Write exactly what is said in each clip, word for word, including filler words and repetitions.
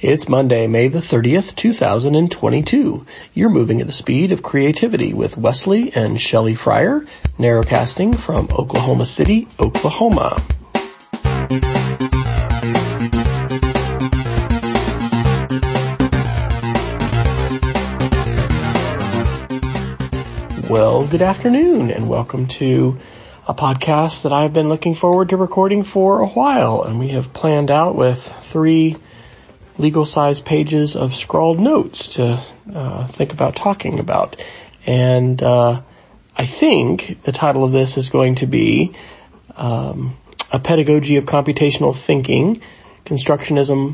It's Monday, May the thirtieth, two thousand twenty-two. You're moving at the speed of creativity with Wesley and Shelley Fryer, narrowcasting from Oklahoma City, Oklahoma. Well, good afternoon, and welcome to a podcast that I've been looking forward to recording for a while, and we have planned out with three legal-sized pages of scrawled notes to uh, think about talking about. And uh I think the title of this is going to be um A Pedagogy of Computational Thinking, Constructionism,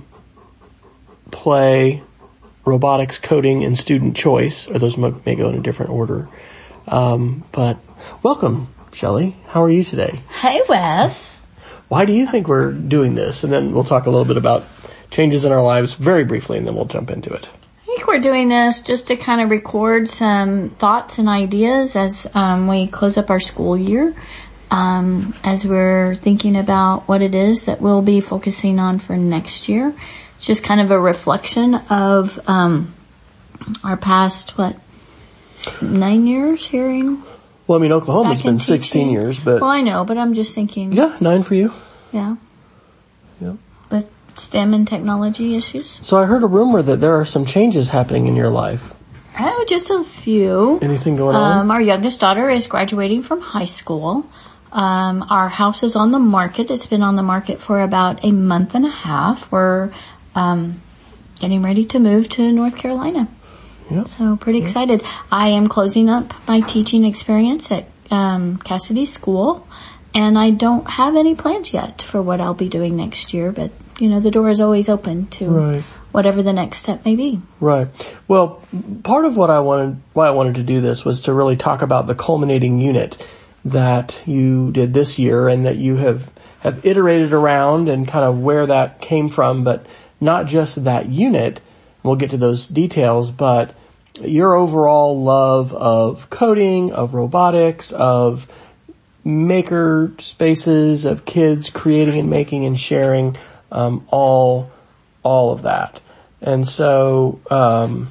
Play, Robotics, Coding, and Student Choice, or those may go in a different order. Um but welcome, Shelley. How are you today? Hey, Wes. Why do you think we're doing this? And then we'll talk a little bit about changes in our lives very briefly, and then we'll jump into it. I think we're doing this just to kind of record some thoughts and ideas as um, we close up our school year, um, as we're thinking about what it is that we'll be focusing on for next year. It's just kind of a reflection of um, our past, what, nine years here in Well, I mean, Oklahoma's been teaching. sixteen years, but... Well, I know, but I'm just thinking... Yeah, nine for you. Yeah. Yeah. With STEM and technology issues. So I heard a rumor that there are some changes happening in your life. Oh, just a few. Anything going Um, on? our youngest daughter is graduating from high school. Um, our house is on the market. It's been on the market for about a month and a half. We're, um, getting ready to move to North Carolina. Yeah. So pretty excited. I am closing up my teaching experience at, um, Cassidy School. And I don't have any plans yet for what I'll be doing next year, but, you know, the door is always open to Right. whatever the next step may be. Right. Well, part of what I wanted, why I wanted to do this was to really talk about the culminating unit that you did this year and that you have, have iterated around and kind of where that came from, but not just that unit. We'll get to those details, but your overall love of coding, of robotics, of maker spaces, of kids creating and making and sharing, um, all, all of that. And so, um,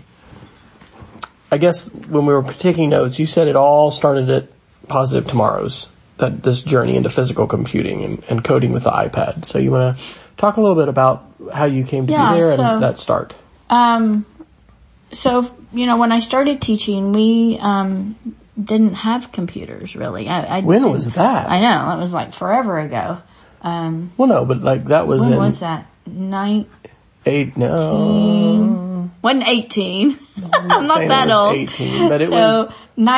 I guess when we were taking notes, you said it all started at Positive Tomorrows, that this journey into physical computing and, and coding with the iPad. So you want to talk a little bit about how you came to Yeah, be there so, and that start? Um, so, you know, when I started teaching, we, um, didn't have computers really. I, I When didn't- was that? I know, that was like forever ago. Um, Well, no, but like that was when in was that? Nineteen? eight, no. Wasn't eighteen. I'm not saying that it was old. eighteen, but it so, was,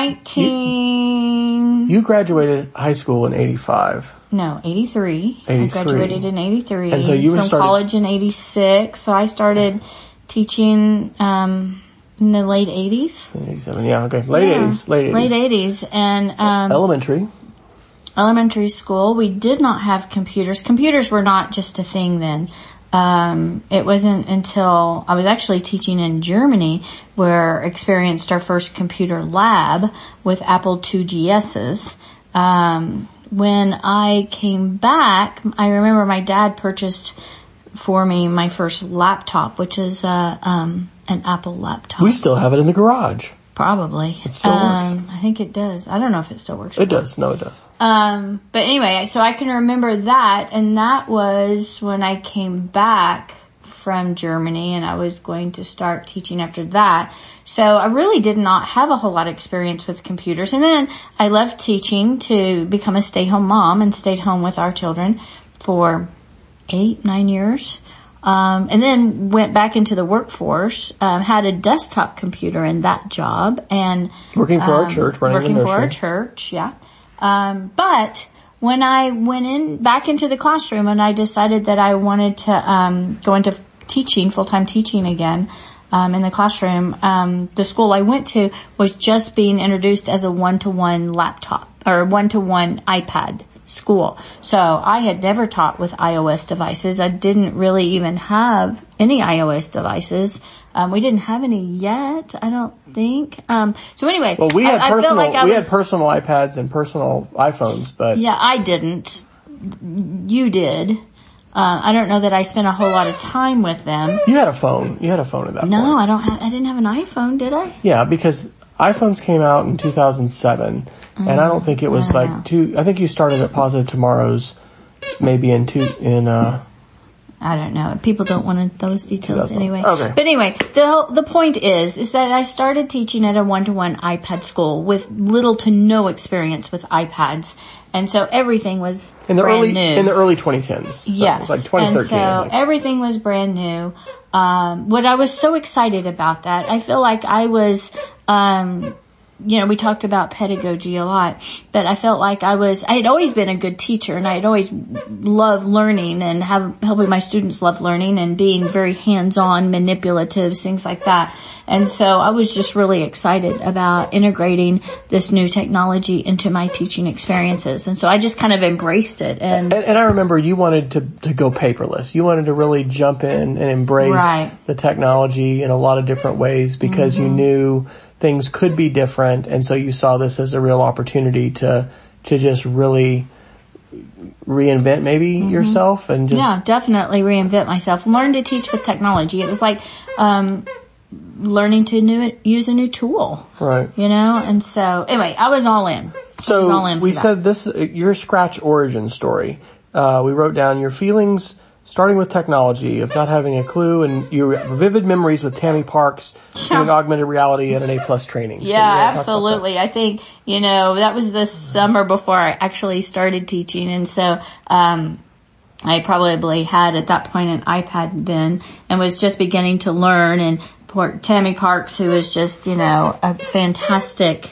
nineteen, you graduated high school in eighty-five. no, eighty-three. I eighty-three. graduated in eighty-three. And so you were from started- college in eighty-six. So I started teaching, um, in the late eighties. eighty-seven, yeah, okay. Late Yeah, eighties, late eighties. Late eighties. And, um, Elementary. elementary school, we did not have computers. Computers were not just a thing then. Um, it wasn't until I was actually teaching in Germany where I experienced our first computer lab with Apple two G S's. Um, when I came back, I remember my dad purchased for me my first laptop, which is, uh, um, an Apple laptop. We still have it in the garage. Probably. It still um, works. I think it does. I don't know if it still works. It does. No, it does. Um, but anyway, so I can remember that, and that was when I came back from Germany and I was going to start teaching after that. So I really did not have a whole lot of experience with computers. And then I left teaching to become a stay-home mom and stayed home with our children for eight, nine years. Um, and then went back into the workforce, um, had a desktop computer in that job and Working for um, our church, running working the for our nursery. church, yeah. Um, but when I went in back into the classroom and I decided that I wanted to um, go into teaching, full-time teaching again, um, in the classroom, um, the school I went to was just being introduced as a one-to-one laptop or one-to-one iPad school. So I had never taught with iOS devices. I didn't really even have any iOS devices. Um, we didn't have any yet, I don't think. Um, so anyway, Well, we had I, I personal, felt like I we was, had personal iPads and personal iPhones, but yeah, I didn't. You did. Uh, I don't know that I spent a whole lot of time with them. You had a phone. You had a phone at that no, point. No, I don't have, I didn't have an iPhone, did I? Yeah, because iPhones came out in two thousand seven, mm, and I don't think it was like two, I think you started at Positive Tomorrows maybe in two, in, uh, I don't know. People don't want those details anyway. Okay. But anyway, the the point is, is that I started teaching at a one-to-one iPad school with little to no experience with iPads. And so everything was in the brand early, new. In the early twenty tens. So yes. It was like twenty thirteen. And so everything was brand new. Um, what I was so excited about that, I feel like I was, um, you know, we talked about pedagogy a lot, but I felt like I was, I had always been a good teacher and I had always loved learning and have, helping my students love learning and being very hands-on, manipulative, things like that. And so I was just really excited about integrating this new technology into my teaching experiences. And so I just kind of embraced it. And, and, and I remember you wanted to, to go paperless. You wanted to really jump in and embrace right. the technology in a lot of different ways because mm-hmm. you knew things could be different, and so you saw this as a real opportunity to to just really reinvent maybe mm-hmm. yourself and just yeah, definitely reinvent myself. Learn to teach with technology. It was like um learning to new, use a new tool, right? You know, and so anyway, I was all in. So I was all in for we that. said this your Scratch origin story. Uh, we wrote down your feelings. Starting with technology, of not having a clue, and your vivid memories with Tammy Parks yeah. doing augmented reality at an A-plus training. Yeah, so absolutely. I think, you know, that was the summer before I actually started teaching, and so um I probably had at that point an iPad then and was just beginning to learn, and poor Tammy Parks, who was just, you know, a fantastic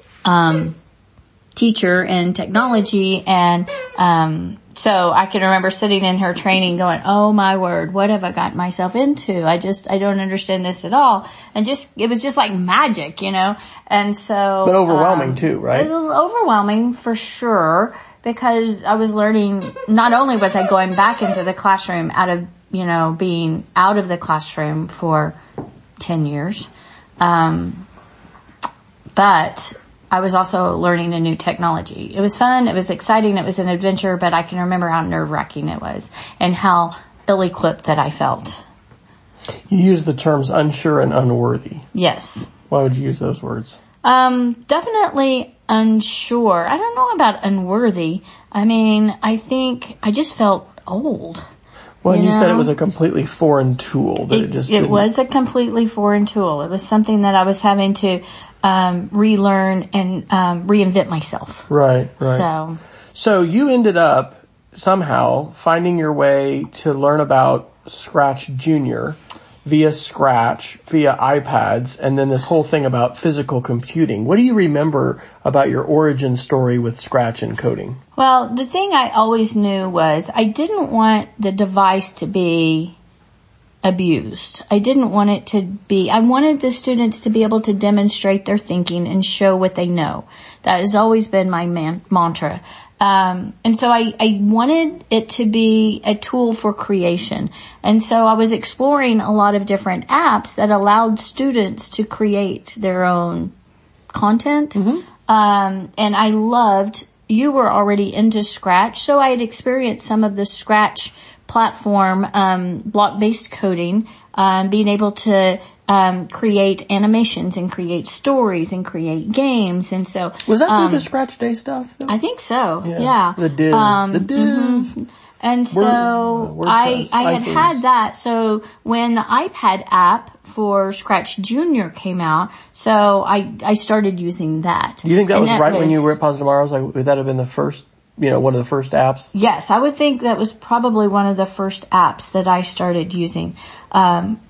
um teacher in technology, and um so I can remember sitting in her training going, oh my word, what have I gotten myself into? I just, I don't understand this at all. And just, it was just like magic, you know? And so. But overwhelming um, too, right? It was overwhelming for sure, because I was learning, not only was I going back into the classroom out of, you know, being out of the classroom for ten years, um, but I was also learning a new technology. It was fun, it was exciting, it was an adventure, but I can remember how nerve-wracking it was and how ill-equipped that I felt. You use the terms unsure and unworthy. Yes. Why would you use those words? Um, definitely unsure. I don't know about unworthy. I mean, I think I just felt old. Well, and you, you know? said it was a completely foreign tool. That it, it just It didn't... was a completely foreign tool. It was something that I was having to um relearn and um reinvent myself. Right, right. So So you ended up somehow finding your way to learn about Scratch Junior via Scratch, via iPads, and then this whole thing about physical computing. What do you remember about your origin story with Scratch and coding? Well, the thing I always knew was I didn't want the device to be abused. I didn't want it to be, I wanted the students to be able to demonstrate their thinking and show what they know. That has always been my man, mantra. Um, and so I, I wanted it to be a tool for creation. And so I was exploring a lot of different apps that allowed students to create their own content. Mm-hmm. Um, and I loved, you were already into Scratch, so I had experienced some of the Scratch platform, um, block-based coding, um, being able to, um, create animations and create stories and create games. And so. Was that through um, the Scratch Day stuff though? I think so. Yeah. yeah. The div. Um, the div. Mm-hmm. And so Word, uh, I, I had iTunes. had that. So when the iPad app for Scratch Junior came out, so I, I started using that. You think that and was that right was, when you were at Positive Tomorrows? Like, would that have been the first, you know, one of the first apps? Yes, I would think that was probably one of the first apps that I started using, um,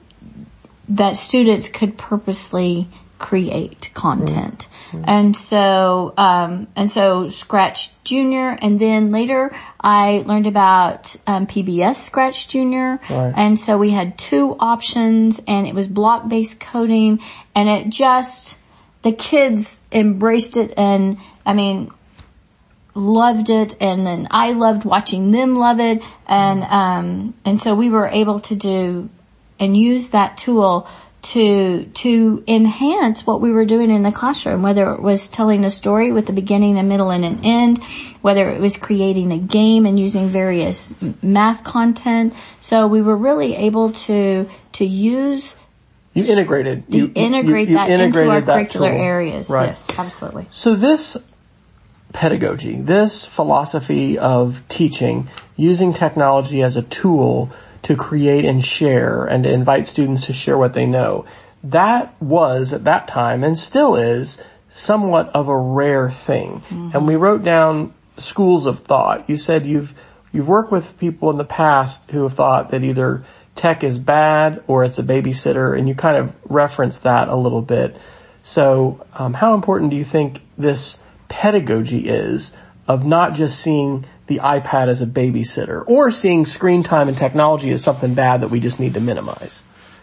that students could purposely create content. Mm-hmm. And so, um, and so Scratch Junior, and then later I learned about, um, P B S Scratch Junior. Right. And so we had two options, and it was block-based coding, and it just, the kids embraced it, and I mean, loved it, and then I loved watching them love it, and, um, and so we were able to do and use that tool to to enhance what we were doing in the classroom, whether it was telling a story with a beginning, a middle, and an end, whether it was creating a game and using various math content. So we were really able to to use you integrated you, you integrate you, you that integrated into our that curricular tool. areas. Right. Yes, absolutely. So this pedagogy, this philosophy of teaching, using technology as a tool to create and share and to invite students to share what they know, that was at that time and still is somewhat of a rare thing. Mm-hmm. And we wrote down schools of thought. You said you've you've worked with people in the past who have thought that either tech is bad or it's a babysitter, and you kind of referenced that a little bit. So um, how important do you think this pedagogy is of not just seeing the iPad as a babysitter or seeing screen time and technology as something bad that we just need to minimize?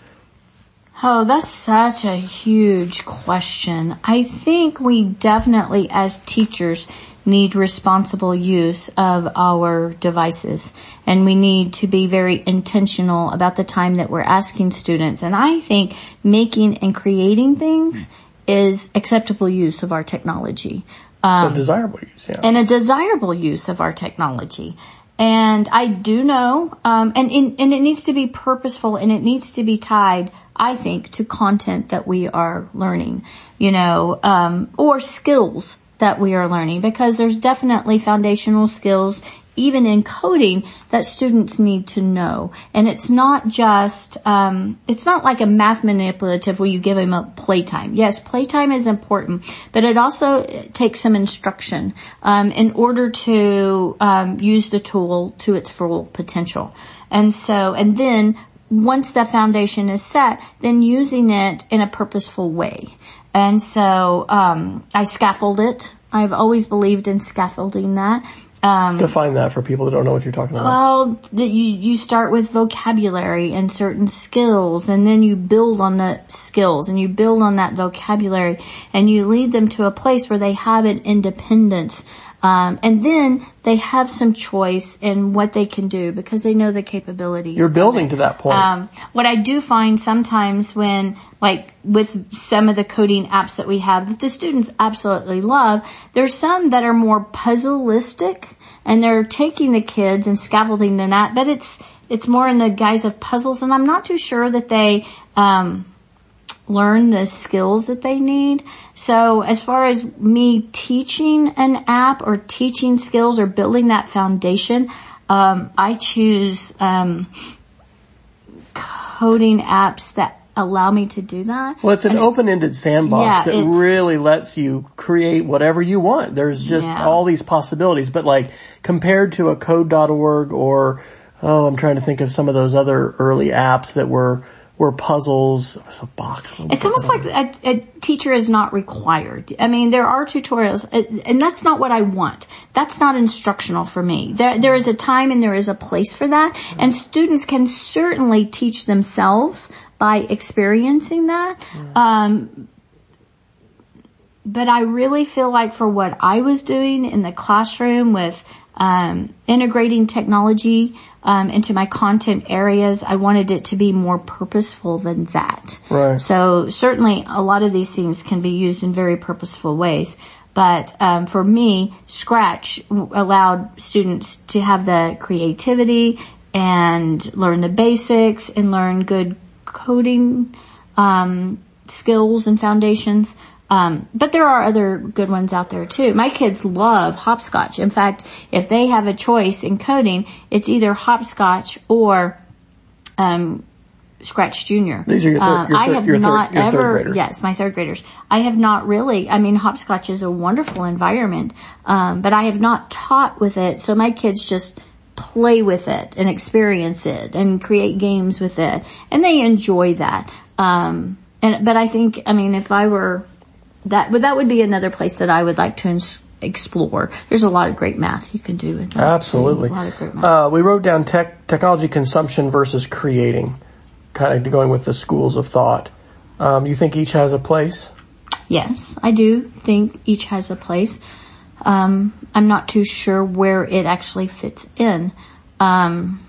Oh, that's such a huge question. I think we definitely, as teachers, need responsible use of our devices, and we need to be very intentional about the time that we're asking students. And I think making and creating things is acceptable use of our technology. Um, a desirable use, yeah. And a desirable use of our technology. And I do know, um, and, and, and it needs to be purposeful, and it needs to be tied, I think, to content that we are learning, you know, um, or skills that we are learning, because there's definitely foundational skills, even in coding, that students need to know. And it's not just, um, it's not like a math manipulative where you give them a playtime. Yes, playtime is important, but it also takes some instruction, um, in order to, um, use the tool to its full potential. And so, and then once that foundation is set, then using it in a purposeful way. And so, um, I scaffold it. I've always believed in scaffolding that. Um, Define that for people that don't know what you're talking about. Well, the, you, you start with vocabulary and certain skills, and then you build on the skills, and you build on that vocabulary, and you lead them to a place where they have an independence. Um, and then they have some choice in what they can do because they know the capabilities. You're building to that point. Um, what I do find sometimes when, like, with some of the coding apps that we have that the students absolutely love, there's some that are more puzzleistic, and they're taking the kids and scaffolding the that, but it's, it's more in the guise of puzzles, and I'm not too sure that they, um, learn the skills that they need. So as far as me teaching an app or teaching skills or building that foundation, um, I choose, um, coding apps that allow me to do that. Well, it's an and open-ended it's, sandbox yeah, that really lets you create whatever you want. There's just yeah. all these possibilities. But like compared to a code dot org or, oh, I'm trying to think of some of those other early apps that were were puzzles. It was a box. It's almost like a, a teacher is not required. I mean, there are tutorials, and that's not what I want. That's not instructional for me. There, there is a time and there is a place for that, and students can certainly teach themselves by experiencing that. Um, but I really feel like for what I was doing in the classroom with um, integrating technology um, into my content areas, I wanted it to be more purposeful than that. Right. So certainly a lot of these things can be used in very purposeful ways. But um, for me, Scratch allowed students to have the creativity and learn the basics and learn good coding um, skills and foundations. Um, but there are other good ones out there too. My kids love Hopscotch. In fact, if they have a choice in coding, it's either Hopscotch or um Scratch Junior. These are your, thir- um, your, thir- I have your, thir- not your ever, third graders. yes, my third graders. I have not really, I mean, Hopscotch is a wonderful environment, um, but I have not taught with it, so my kids just play with it and experience it and create games with it, and they enjoy that. Um, and, but I think, I mean, if I were, that, but that would be another place that I would like to ins- explore. There's a lot of great math you can do with that. Absolutely. Too. A lot of great math. Uh, we wrote down tech, technology consumption versus creating, kind of going with the schools of thought. Um, you think each has a place? Yes, I do think each has a place. Um, I'm not too sure where it actually fits in. Um,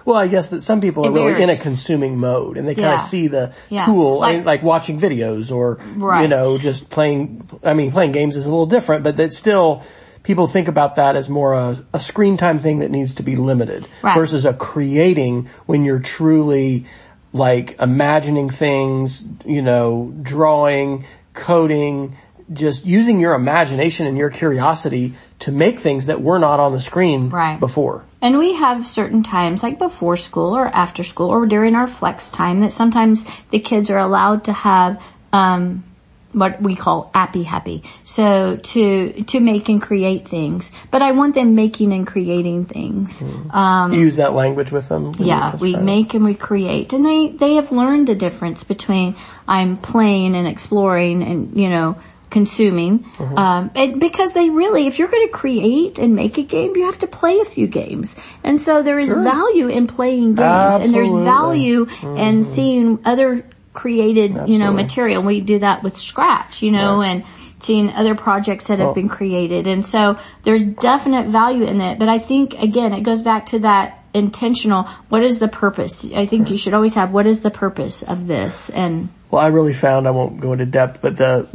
Well, I guess that some people It are really in a varies. consuming mode and they kind Yeah. of see the Yeah. tool, Like- I mean, like watching videos or, Right. you know, just playing, I mean, playing games is a little different, but that still, people think about that as more a, a screen time thing that needs to be limited Right. versus a creating when you're truly like imagining things, you know, drawing, coding, just using your imagination and your curiosity to make things that were not on the screen Right. before. And we have certain times, like before school or after school or during our flex time, that sometimes the kids are allowed to have um what we call appy happy. So to to make and create things. But I want them making and creating things. Um You use that language with them? when Yeah, you we describe it? make and we create. And they, they have learned the difference between I'm playing and exploring and, you know, consuming. Mm-hmm. Um, and because they really, if you're going to create and make a game, you have to play a few games. And so there is Sure. value in playing games. And there's Absolutely. value Mm-hmm. in seeing other created, you know, Absolutely. material. We do that with Scratch, you know, Right. and seeing other projects that have Well- been created. And so there's definite value in it. But I think, again, it goes back to that intentional, what is the purpose? I think you should always have, what is the purpose of this? And Well, I really found, I won't go into depth, but the,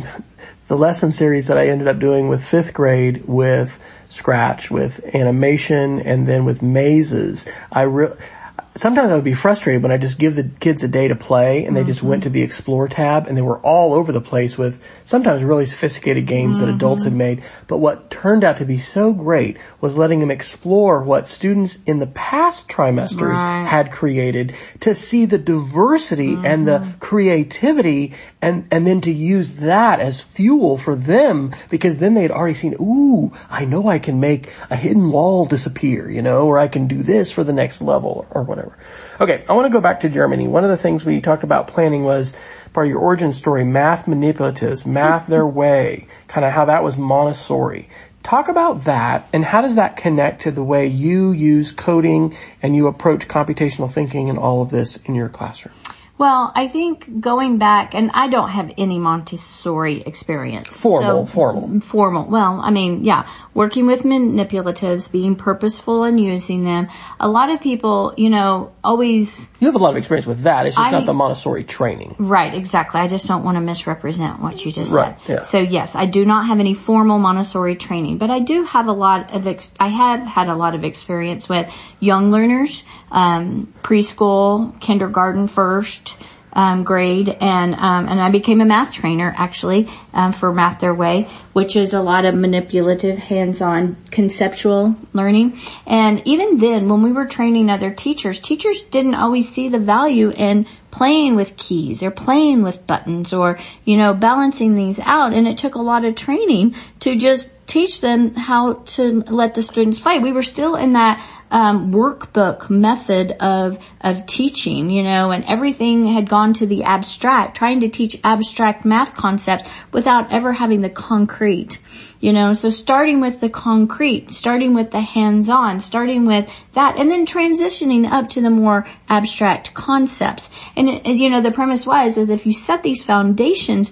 the lesson series that I ended up doing with fifth grade with Scratch, with animation, and then with mazes, I re- sometimes I would be frustrated when I just give the kids a day to play and they just went to the Explore tab and they were all over the place with sometimes really sophisticated games that adults had made. But what turned out to be so great was letting them explore what students in the past trimesters Right. had created to see the diversity and the creativity and, and then to use that as fuel for them because then they'd already seen, ooh, I know I can make a hidden wall disappear, you know, or I can do this for the next level or whatever. Okay, I want to go back to Germany. One of the things we talked about planning was part of your origin story, math manipulatives, math their way, kind of how that was Montessori. Talk about that and how does that connect to the way you use coding and you approach computational thinking and all of this in your classroom? well, I think going back, and I don't have any Montessori experience. Formal, So- formal. Formal. Well, I mean, yeah, working with manipulatives, being purposeful and using them. A lot of people, you know, always You have a lot of experience with that. It's just I- not the Montessori training. Right, exactly. I just don't want to misrepresent what you just Right, said. yeah. So yes, I do not have any formal Montessori training, but I do have a lot of, ex- I have had a lot of experience with young learners, um, preschool, kindergarten first, um, grade, and, um, and I became a math trainer actually, um, for Math Their Way, which is a lot of manipulative, hands-on, conceptual learning. And even then, when we were training other teachers, teachers didn't always see the value in playing with keys or playing with buttons or, you know, balancing these out. And it took a lot of training to just teach them how to let the students play. We were still in that um workbook method of of teaching, you know, and everything had gone to the abstract, trying to teach abstract math concepts without ever having the concrete. You know, so starting with the concrete, starting with the hands-on, starting with that, and then transitioning up to the more abstract concepts. And, it, and you know, the premise was that if you set these foundations,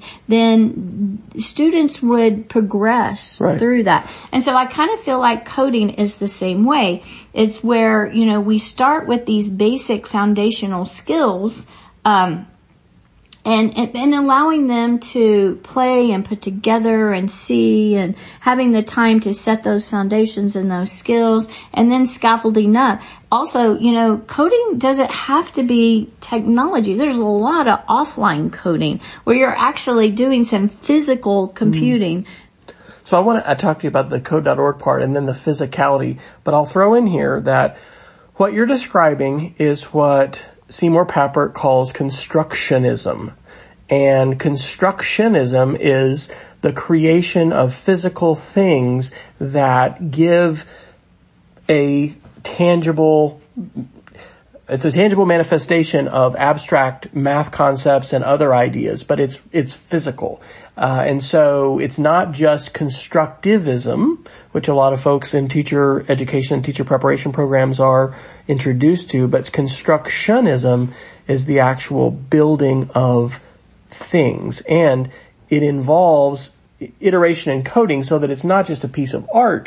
then students would progress Right. through that. And so I kind of feel like coding is the same way. It's where, you know, we start with these basic foundational skills, um, And, and, and allowing them to play and put together and see and having the time to set those foundations and those skills and then scaffolding up. Also, you know, coding doesn't have to be technology. There's a lot of offline coding where you're actually doing some physical computing. So I want to I talk to you about the code dot org part and then the physicality, but I'll throw in here that what you're describing is what Seymour Papert calls constructionism. And constructionism is the creation of physical things that give a tangible, it's a tangible manifestation of abstract math concepts and other ideas, but it's, it's physical. Uh, and so it's not just constructivism, which a lot of folks in teacher education and teacher preparation programs are introduced to, but constructionism is the actual building of things. And it involves iteration and coding so that it's not just a piece of art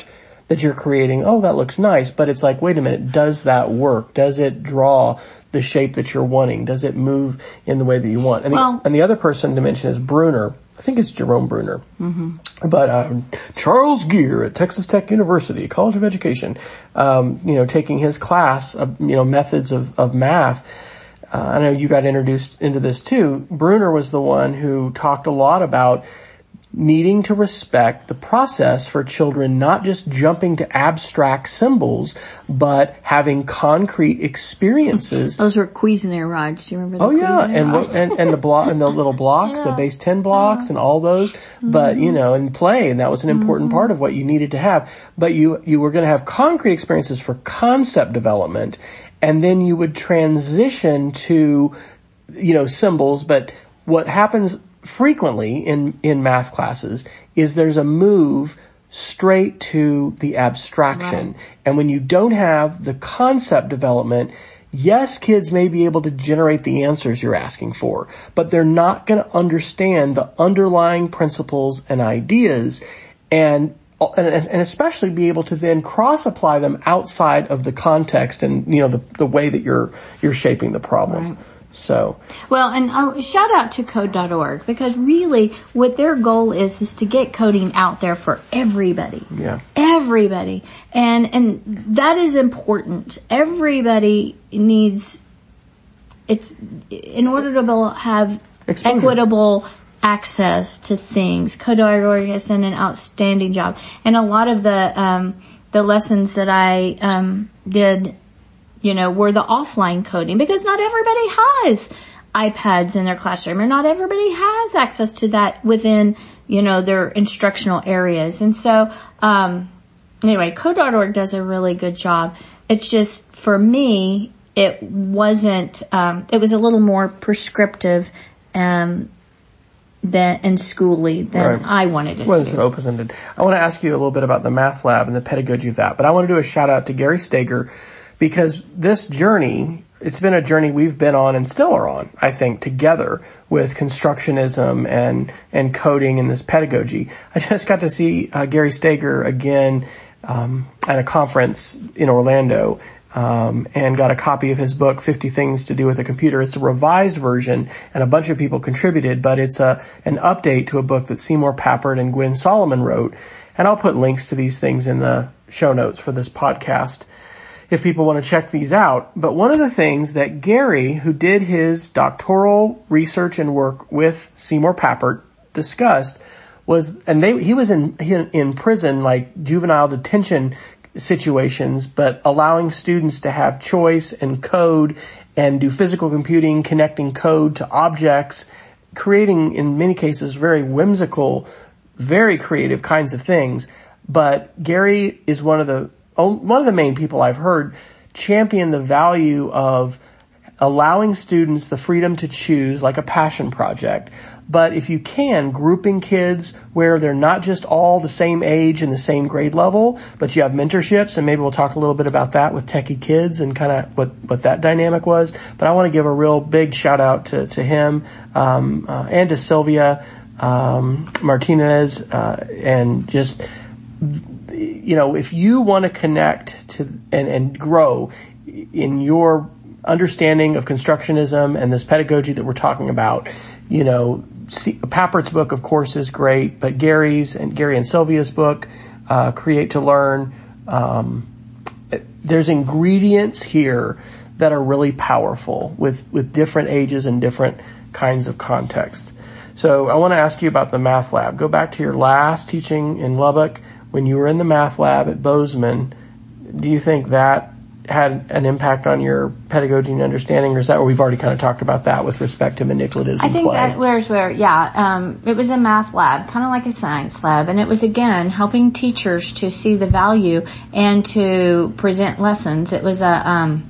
that you're creating, oh, that looks nice, but it's like, wait a minute, does that work? Does it draw the shape that you're wanting? Does it move in the way that you want? And, well, the, and the other person to mention is Bruner. I think it's Jerome Bruner. Mm-hmm. But um, Charles Gear at Texas Tech University, College of Education, um, you know, taking his class of, you know, methods of, of math. Uh, I know you got introduced into this too. Bruner was the one who talked a lot about needing to respect the process for children, not just jumping to abstract symbols, but having concrete experiences. Those were Cuisenaire rods. Do you remember? The oh yeah, Cuisenaire and, rods? and and the block and the little blocks, yeah. the base ten blocks, yeah. and all those. Mm-hmm. But you know, and play, and that was an important mm-hmm. part of what you needed to have. But you you were going to have concrete experiences for concept development, and then you would transition to, you know, symbols. But what happens frequently in, in math classes is there's a move straight to the abstraction. Right. And when you don't have the concept development, yes, kids may be able to generate the answers you're asking for, but they're not going to understand the underlying principles and ideas and And, and especially be able to then cross-apply them outside of the context and, you know, the, the way that you're, you're shaping the problem. Right. So. Well, and uh, shout out to code dot org, because really what their goal is, is to get coding out there for everybody. Yeah. Everybody. And, and that is important. Everybody needs, it's, in order to have Exposure. equitable access to things. code dot org has done an outstanding job. And a lot of the, um, the lessons that I, um, did, you know, were the offline coding, because not everybody has iPads in their classroom, or not everybody has access to that within, you know, their instructional areas. And so, um, anyway, code dot org does a really good job. It's just, for me, it wasn't, um, it was a little more prescriptive, um, than and schooly than right. I wanted it well, to be. Well, it's open-ended. I want to ask you a little bit about the math lab and the pedagogy of that, but I want to do a shout out to Gary Steger, because this journey, it's been a journey we've been on and still are on, I think, together with constructionism and, and coding and this pedagogy. I just got to see uh, Gary Steger again, um, at a conference in Orlando, um, and got a copy of his book, fifty Things to Do with a Computer. It's a revised version, and a bunch of people contributed, but it's a, an update to a book that Seymour Papert and Gwen Solomon wrote. And I'll put links to these things in the show notes for this podcast if people want to check these out. But one of the things that Gary, who did his doctoral research and work with Seymour Papert, discussed was, and they, he was in, in prison, like juvenile detention situations, but allowing students to have choice and code and do physical computing, connecting code to objects, creating, in many cases, very whimsical, very creative kinds of things. But Gary is one of the one of the main people I've heard champion the value of allowing students the freedom to choose, like a passion project. But if you can, grouping kids where they're not just all the same age and the same grade level, but you have mentorships, and maybe we'll talk a little bit about that with Techie Kids and kind of what, what that dynamic was. But I want to give a real big shout out to, to him, um, uh, and to Sylvia, um, Martinez, uh, and just, you know, if you want to connect to and, and grow in your understanding of constructionism and this pedagogy that we're talking about, you know, see, Papert's book, of course, is great, but Gary's and Gary and Sylvia's book, uh, Create to Learn, um, there's ingredients here that are really powerful with, with different ages and different kinds of contexts. So I want to ask you about the math lab. Go back to your last teaching in Lubbock when you were in the math lab at Bozeman. Do you think that had an impact on your pedagogy and understanding, or is that where we've already kind of talked about that with respect to manipulatism? I think play? that where's where, yeah, um, it was a math lab, kind of like a science lab, and it was again helping teachers to see the value and to present lessons. It was a, um,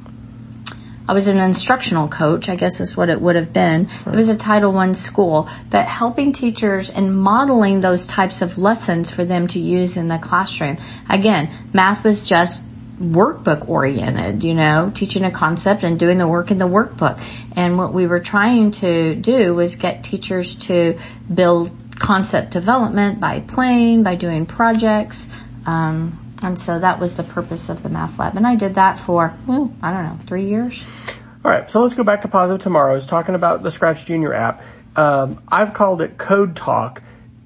I was an instructional coach, I guess is what it would have been. Right. It was a Title One school, but helping teachers and modeling those types of lessons for them to use in the classroom. Again, math was just workbook oriented, you know, teaching a concept and doing the work in the workbook. And what we were trying to do was get teachers to build concept development by playing, by doing projects, um, And so that was the purpose of the Math Lab. And I did that for, well, I don't know, three years. All right, so let's go back to Positive Tomorrows, talking about the Scratch Junior app. Um, I've called it Code Talk.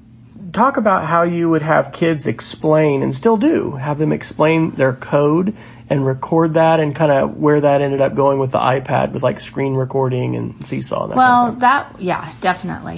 Talk about how you would have kids explain, and still do, have them explain their code and record that, and kind of where that ended up going with the iPad with like screen recording and Seesaw and that well, kind of thing. that, yeah, definitely.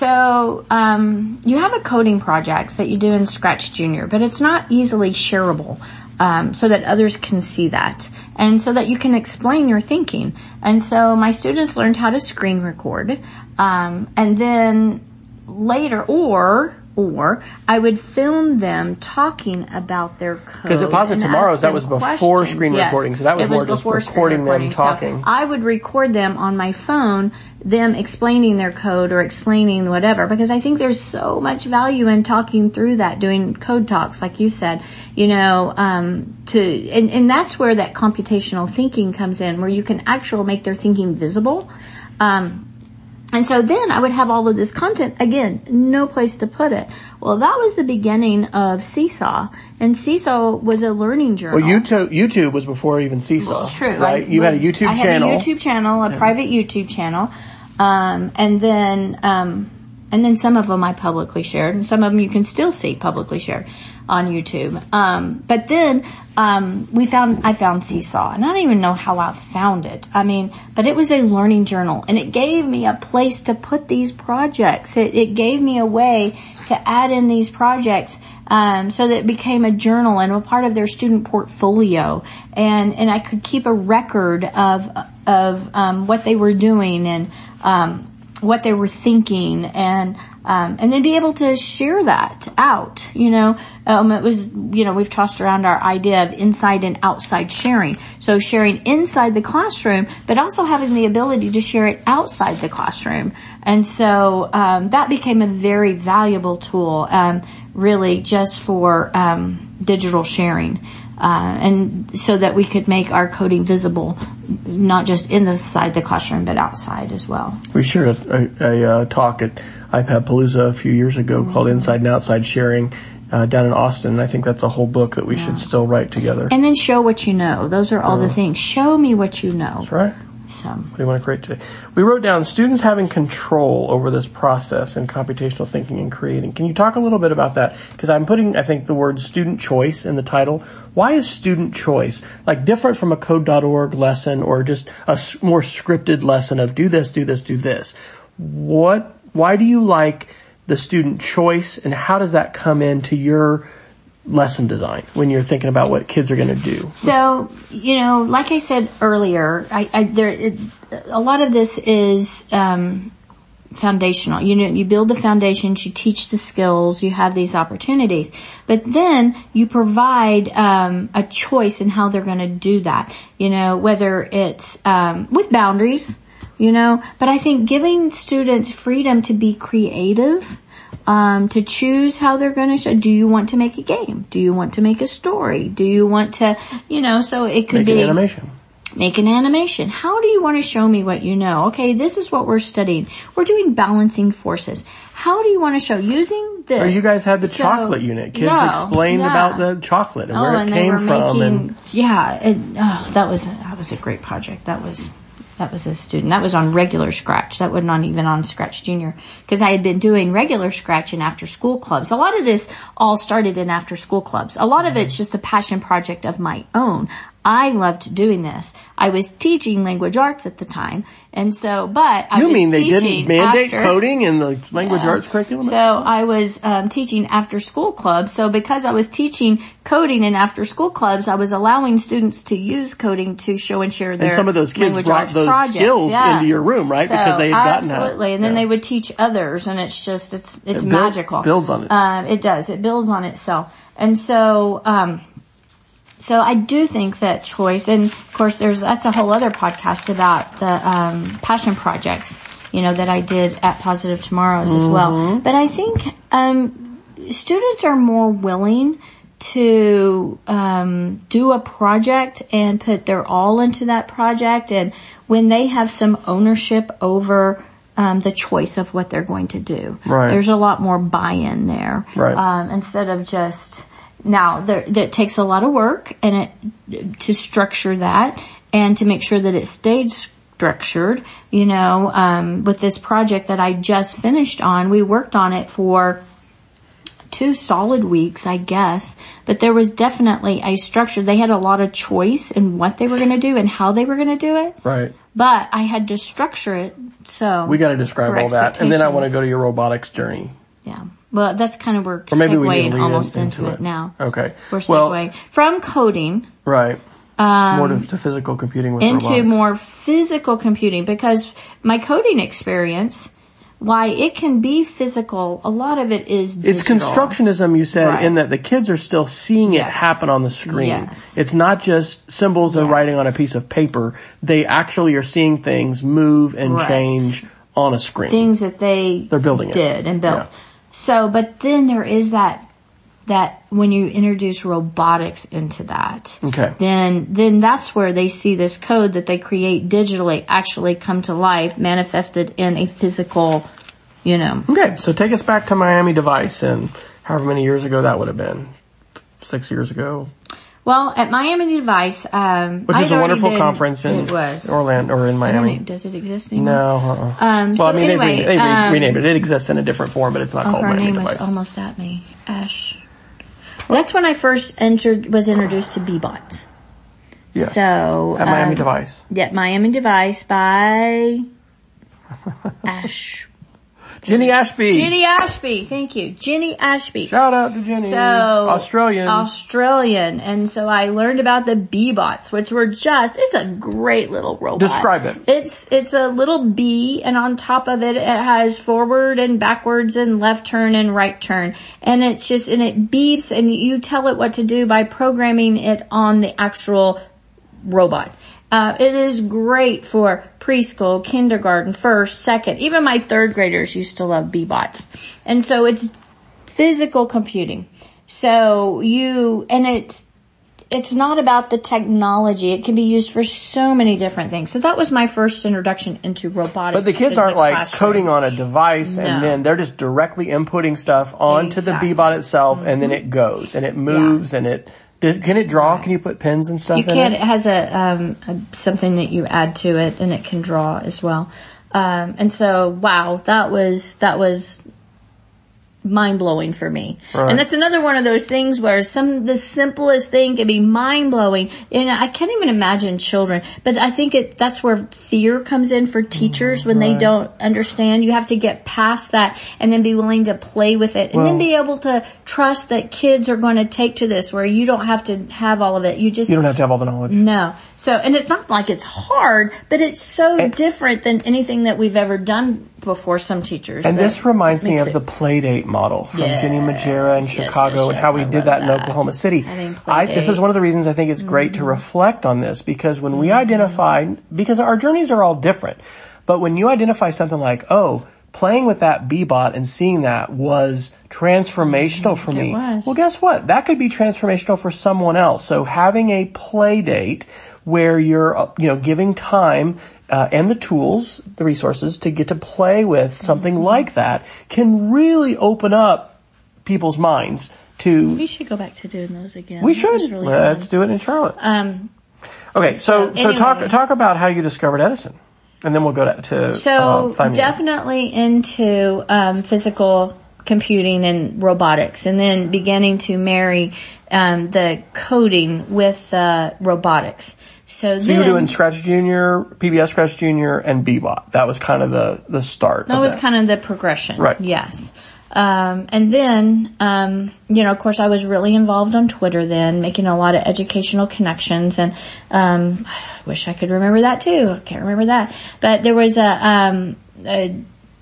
So, um, you have a coding projects that you do in Scratch Junior, but it's not easily shareable, um, so that others can see that, and so that you can explain your thinking. And so my students learned how to screen record, um, and then later, or, or I would film them talking about their code. Because at Positive Tomorrows, that was before questions. screen yes. recording, so that was it more was just recording them talking. So I would record them on my phone, them explaining their code or explaining whatever, because I think there's so much value in talking through that, doing code talks, like you said, you know, um, to, and, and that's where that computational thinking comes in, where you can actually make their thinking visible. Um, And so then I would have all of this content, again, no place to put it. Well, that was the beginning of Seesaw, and Seesaw was a learning journal. Well, YouTube, YouTube was before even Seesaw. Well, true. Right? I, you had a YouTube I channel. I had a YouTube channel, a yeah. private YouTube channel. Um, and then, um, and then some of them I publicly shared, and some of them you can still see publicly shared on YouTube. Um, but then, um, we found, I found Seesaw, and I don't even know how I found it. I mean, but it was a learning journal, and it gave me a place to put these projects. It, it gave me a way to add in these projects, um, so that it became a journal and a part of their student portfolio. And, and I could keep a record of, of, um, what they were doing and, um, what they were thinking, and um and then be able to share that out, you know. Um it was, you know, we've tossed around our idea of inside and outside sharing. So sharing inside the classroom, but also having the ability to share it outside the classroom. And so um that became a very valuable tool, um really just for um digital sharing. Uh, and so that we could make our coding visible, not just inside the classroom, but outside as well. We shared a, a, a uh, talk at iPad Palooza a few years ago mm-hmm. called Inside and Outside Sharing uh, down in Austin. And I think that's a whole book that we yeah. should still write together. And then show what you know. Those are all yeah. the things. Show me what you know. That's right. So. What do you want to create today? We wrote down students having control over this process in computational thinking and creating. Can you talk a little bit about that? Because I'm putting, I think, the word student choice in the title. Why is student choice like different from a code dot org lesson or just a more scripted lesson of do this, do this, do this? What, why do you like the student choice, and how does that come into your lesson design when you're thinking about what kids are going to do? So, you know, like I said earlier, I, I there it, a lot of this is um foundational. You know, you build the foundations, you teach the skills, you have these opportunities, but then you provide um a choice in how they're going to do that. You know, whether it's um with boundaries, you know, but I think giving students freedom to be creative, Um, to choose how they're going to show. Do you want to make a game? Do you want to make a story? Do you want to, you know, so it could make be. Make an animation. Make an animation. How do you want to show me what you know? Okay, this is what we're studying. We're doing balancing forces. How do you want to show using this? Or you guys had the so, chocolate unit. Kids no, explained yeah. about the chocolate and oh, where it and came they were from. Making, and yeah, it, oh, that was, that was a great project. That was, That was a student. That was on regular Scratch. That was not even on Scratch Junior. Because I had been doing regular Scratch in after school clubs. A lot of this all started in after school clubs. A lot of it's just a passion project of my own. I loved doing this. I was teaching language arts at the time. And so, but I you was mean they didn't mandate after, coding in the language yeah. arts curriculum? So I was um, teaching after school clubs. So because I was teaching coding in after school clubs, I was allowing students to use coding to show and share their And some of those kids brought those projects. skills yeah. into your room, right? So, because they had gotten absolutely. That. And then yeah. they would teach others, and it's just, it's, it's it build, magical. builds on it. Um, it does. It builds on itself. And so, um, So I do think that choice, and of course there's, that's a whole other podcast about the, um, passion projects, you know, that I did at Positive Tomorrows mm-hmm. as well. But I think, um, students are more willing to, um, do a project and put their all into that project. And when they have some ownership over, um, the choice of what they're going to do. Right. There's a lot more buy-in there. Right. Um, instead of just, now there, that takes a lot of work and it, to structure that and to make sure that it stayed structured. You know, um, with this project that I just finished on, we worked on it for two solid weeks, I guess, but there was definitely a structure. They had a lot of choice in what they were going to do and how they were going to do it. Right. But I had to structure it, so. We got to describe all that, and then I want to go to your robotics journey. Yeah. Well, that's kind of we're or maybe segueing we almost in, into, into it. it now. Okay. We're segueing well, from coding. Right. Um, more to, to physical computing with into robotics. more physical computing, because my coding experience, why it can be physical, a lot of it is digital. It's constructionism, you said, right. in that the kids are still seeing yes. it happen on the screen. Yes. It's not just symbols yes. of writing on a piece of paper. They actually are seeing things move and right. change on a screen. Things that they They're building did it. and built. Yeah. So, but then there is that, that when you introduce robotics into that, okay. then, then that's where they see this code that they create digitally actually come to life, manifested in a physical, you know. Okay, so take us back to Miami Device and however many years ago that would have been. Six years ago. Well, at Miami Device, um, which is I'd a wonderful been, conference in it was. Orlando or in Miami. Does it exist anymore? No. Uh-uh. Um, well, so I mean, anyway, they've, re- they've um, renamed it. It exists in a different form, but it's not oh, called her Miami name Device. was almost at me. Ash. That's when I first entered, was introduced to B-Bots. Yes. So, at Miami um, Device. Yeah, Miami Device by Ash. Ginny Ashby. Ginny Ashby, thank you. Ginny Ashby. Shout out to Ginny. So, Australian. Australian. And so I learned about the B-Bots, which were just, it's a great little robot. Describe it. It's, it's a little bee, and on top of it, it has forward and backwards and left turn and right turn. And it's just, and it beeps, and you tell it what to do by programming it on the actual robot. Uh, it is great for preschool, kindergarten, first, second. Even my third graders used to love B-Bots. And so it's physical computing. So you, and it's, it's not about the technology. It can be used for so many different things. So that was my first introduction into robotics. But the kids aren't the like classroom. coding on a device no. and then they're just directly inputting stuff onto exactly. the B-Bot itself, mm-hmm. and then it goes and it moves yeah. and it, Does, can it draw? Can you put pins and stuff you in can. it? It has a, um, a, something that you add to it, and it can draw as well. Um, and so, wow, that was, that was mind-blowing for me. Right. And that's another one of those things where some, the simplest thing can be mind-blowing. And I can't even imagine children, but I think it, that's where fear comes in for teachers when right. they don't understand. You have to get past that and then be willing to play with it, and well, then be able to trust that kids are going to take to this, where you don't have to have all of it. You just, you don't have to have all the knowledge. No. So, and it's not like it's hard, but it's so and, different than anything that we've ever done before, some teachers. And this reminds me of it, the Playdate model from yes, Ginny Majera in yes, Chicago, yes, and how we I did that in that. Oklahoma City. I I, this is one of the reasons I think it's great mm-hmm. to reflect on this, because when we identify, because our journeys are all different, but when you identify something like, oh, playing with that B-Bot and seeing that was transformational for me. Was. Well, guess what? That could be transformational for someone else. So having a play date where you're, you know, giving time uh, and the tools, the resources to get to play with something mm-hmm. like that can really open up people's minds to. We should go back to doing those again. We should. Really Let's fun. do it in Charlotte. Um. Okay, so so, so anyway. talk talk about how you discovered Edison. And then we'll go to, to so uh, definitely into um, physical computing and robotics, and then beginning to marry um, the coding with uh, robotics. So, so then, you were doing Scratch Junior, P B S Scratch Junior, and B-Bot. That was kind of the the start. That of was that. kind of the progression. Right. Yes. Um, and then, um, you know, of course I was really involved on Twitter then, making a lot of educational connections, and, um, I wish I could remember that too. I can't remember that. But there was a, um, a,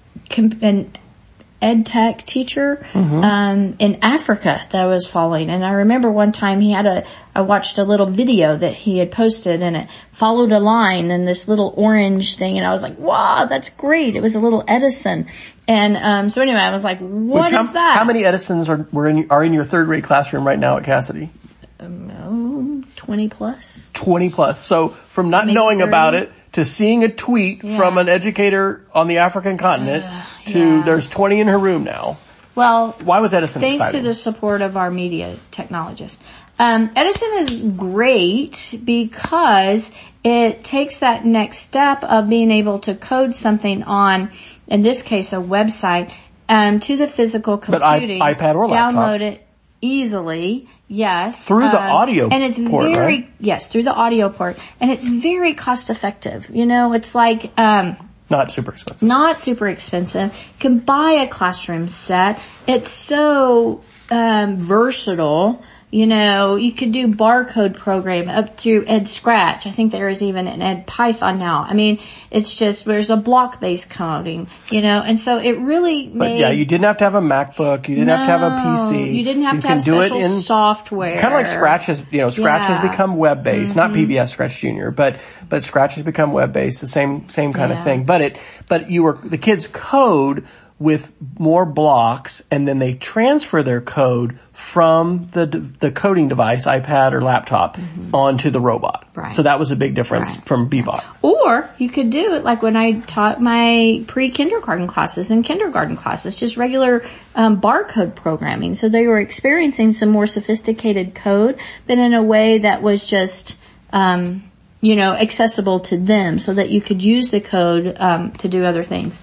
an ed tech teacher, mm-hmm. um, in Africa that I was following. And I remember one time he had a, I watched a little video that he had posted, and it followed a line and this little orange thing, and I was like, wow, that's great. It was a little Edison. And, um, so anyway, I was like, what Which, is how, that? How many Edisons are, were in, are in your third grade classroom right now at Cassidy? Um, oh, twenty plus. twenty plus. So from not Maybe knowing thirty. About it to seeing a tweet yeah. from an educator on the African continent uh, to yeah. there's twenty in her room now. Well, why was Edison thanks exciting? to the support of our media technologists. Um, Edison is great because it takes that next step of being able to code something on, in this case, a website, um, to the physical computing. But I, iPad or laptop. Download it easily, yes. Through the um, audio and it's port, very, right? Yes, through the audio port. And it's very cost effective. You know, it's like, um, Not super expensive. Not super expensive. You can buy a classroom set. It's so um versatile. You know, you could do barcode program up through Ed Scratch. I think there is even an Ed Python now. I mean, it's just, there's a block-based coding, you know, and so it really made... But yeah, you didn't have to have a MacBook. You didn't no, have to have a P C. You didn't have you to have do special it in, software. Kind of like Scratch has, you know, Scratch yeah. has become web-based. Mm-hmm. Not P B S Scratch Junior, but, but Scratch has become web-based. The same, same kind yeah. of thing. But it, but you were, the kids code with more blocks, and then they transfer their code from the the coding device, iPad or laptop, mm-hmm. onto the robot. Right. So that was a big difference right. from Bebop. Or you could do it like when I taught my pre-kindergarten classes and kindergarten classes, just regular um, barcode programming. So they were experiencing some more sophisticated code, but in a way that was just um, you know, accessible to them, so that you could use the code um, to do other things.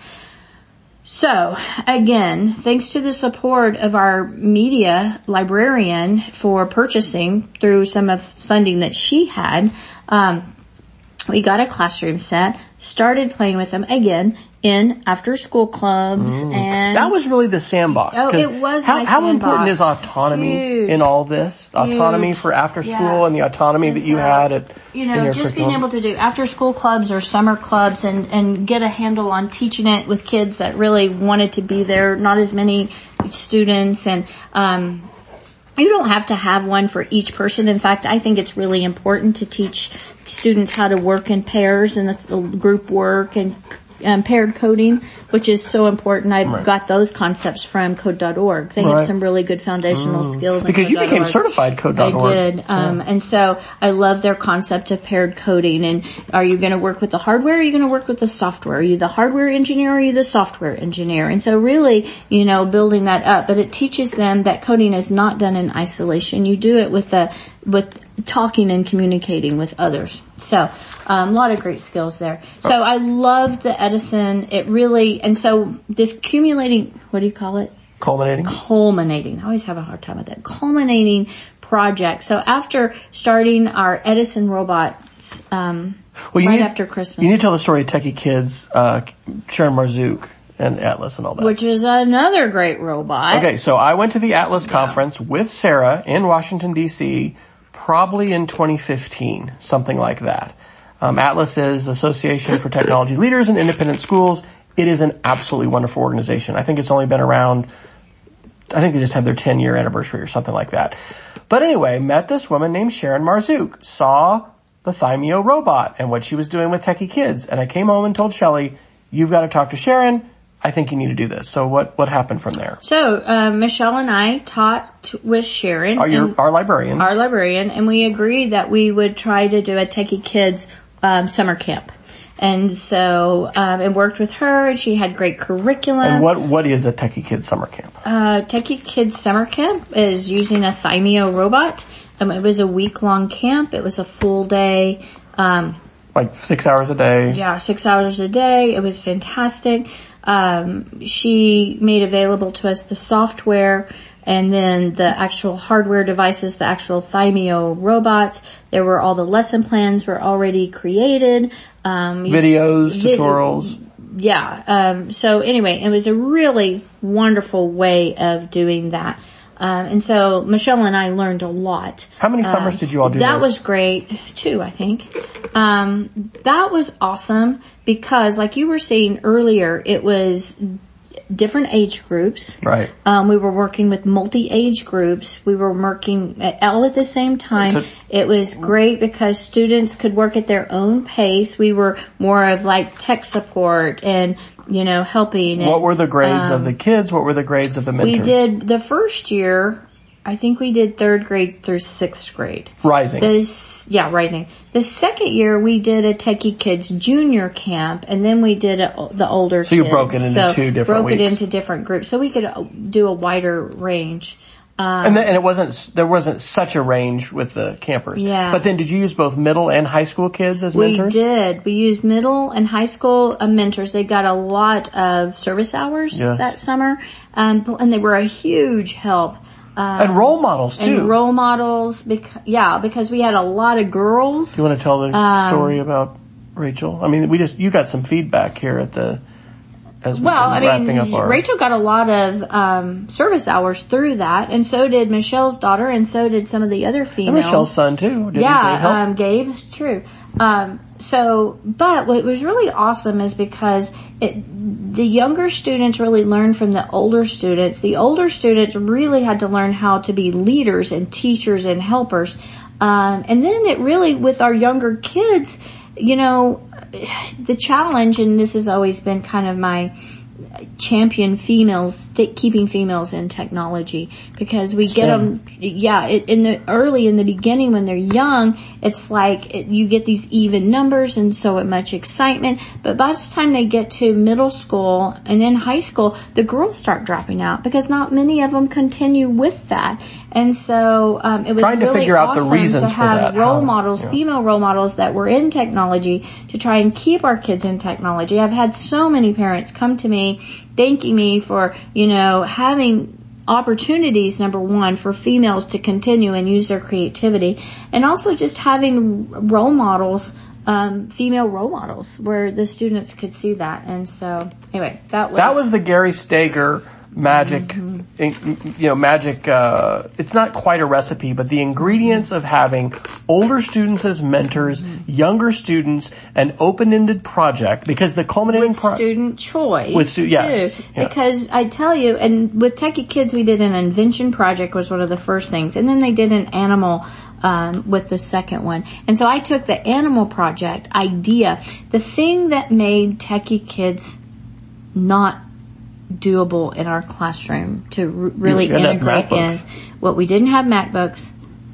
So, again, thanks to the support of our media librarian for purchasing through some of the funding that she had, um, we got a classroom set, started playing with them again in after-school clubs, mm. and... That was really the sandbox. Oh, it was how, my how sandbox. important is autonomy Huge. in all this? Autonomy Huge. for after school yeah. and the autonomy and that you so, had at You know, in your just curriculum. being able to do after-school clubs or summer clubs and, and get a handle on teaching it with kids that really wanted to be there, not as many students, and... um you don't have to have one for each person. In fact, I think it's really important to teach students how to work in pairs and the group work and um, paired coding, which is so important. I right. got those concepts from code dot org. They right. have some really good foundational mm. skills. Because you became org. certified code dot org. I did. Um, yeah. And so I love their concept of paired coding. And are you going to work with the hardware or are you going to work with the software? Are you the hardware engineer or are you the software engineer? And so really, you know, building that up. But it teaches them that coding is not done in isolation. You do it with the, with talking and communicating with others. So, um, a lot of great skills there. So I loved the Edison. It really, and so this accumulating, what do you call it? Culminating? Culminating. I always have a hard time with that. Culminating project. So after starting our Edison robots, um, well, you right need, after Christmas. You need to tell the story of Techie Kids, uh, Sharon Marzook and Atlas and all that. Which is another great robot. Okay, so I went to the Atlas yeah. conference with Sarah in Washington, D C, probably in twenty fifteen, something like that. Um, Atlas is the Association for Technology Leaders in Independent Schools. It is an absolutely wonderful organization. I think it's only been around, I think they just had their ten year anniversary or something like that. But anyway, met this woman named Sharon Marzook, saw the Thymeo robot and what she was doing with Techie Kids. And I came home and told Shelley, you've got to talk to Sharon. I think you need to do this. So what, what happened from there? So, uh, Michelle and I taught t- with Sharon. Our, your, our librarian. Our librarian. And we agreed that we would try to do a Techie Kids, um, summer camp. And so, um, it worked with her and she had great curriculum. And what, what is a Techie Kids summer camp? Uh, Techie Kids summer camp is using a Thymeo robot. Um, it was a week long camp. It was a full day, um, like six hours a day. Yeah, six hours a day. It was fantastic. Um, she made available to us the software and then the actual hardware devices, the actual Thymeo robots. There were all the lesson plans were already created. Um, Videos, vid- tutorials. Yeah. Um, so anyway, it was a really wonderful way of doing that. Um, and so Michelle and I learned a lot. How many summers um, did you all do That those? was great. Two, I think. Um, that was awesome because like you were saying earlier, it was different age groups. Right. Um, we were working with multi-age groups. We were working at, all at the same time. So, it was great because students could work at their own pace. We were more of like tech support and, you know, helping. What and, were the grades um, of the kids? What were the grades of the mentors? We did the first year. I think we did third grade through sixth grade. Rising. This, yeah, Rising. The second year we did a Techie Kids junior camp, and then we did a, the older so you kids. broke it into so two different broke weeks. it into different groups. So we could do a wider range. Um, and, the, and it wasn't, there wasn't such a range with the campers. Yeah. But then did you use both middle and high school kids as we mentors? We did. We used middle and high school uh, mentors. They got a lot of service hours yes. that summer, um, and they were a huge help. Um, and role models too. And role models, because, yeah, because we had a lot of girls. Do you want to tell the um, story about Rachel? I mean, we just, you got some feedback here at the, as we've well, been I wrapping mean, up our... Rachel got a lot of um service hours through that, and so did Michelle's daughter, and so did some of the other females. And Michelle's son too. Did yeah, he help? um Gabe, true. Um so, but what was really awesome is because it, the younger students really learned from the older students. The older students really had to learn how to be leaders and teachers and helpers. Um and then it really, with our younger kids, you know, the challenge, and this has always been kind of my champion females, keeping females in technology, because we get them, yeah, it, in the early, in the beginning when they're young, it's like it, you get these even numbers and so much excitement, but by the time they get to middle school and then high school, the girls start dropping out because not many of them continue with that. And so, um, it was Trying to really figure out the awesome reasons to for have that. role How- models, yeah. female role models that were in technology to try and keep our kids in technology. I've had so many parents come to me thanking me for, you know, having opportunities, number one, for females to continue and use their creativity, and also just having role models, um, female role models, where the students could see that. And so, anyway, that was... That was the Gary Stager magic, Mm-hmm. in, you know, magic, uh, it's not quite a recipe, but the ingredients of having older students as mentors, Mm-hmm. younger students, an open-ended project, because the culminating with pro- student choice With stu- yeah, too. yeah. Because I tell you, and with Techie Kids we did an invention project was one of the first things, and then they did an animal um with the second one. And so I took the animal project idea, the thing that made Techie Kids not doable in our classroom to r- really You didn't have integrate in MacBooks. what we didn't have MacBooks.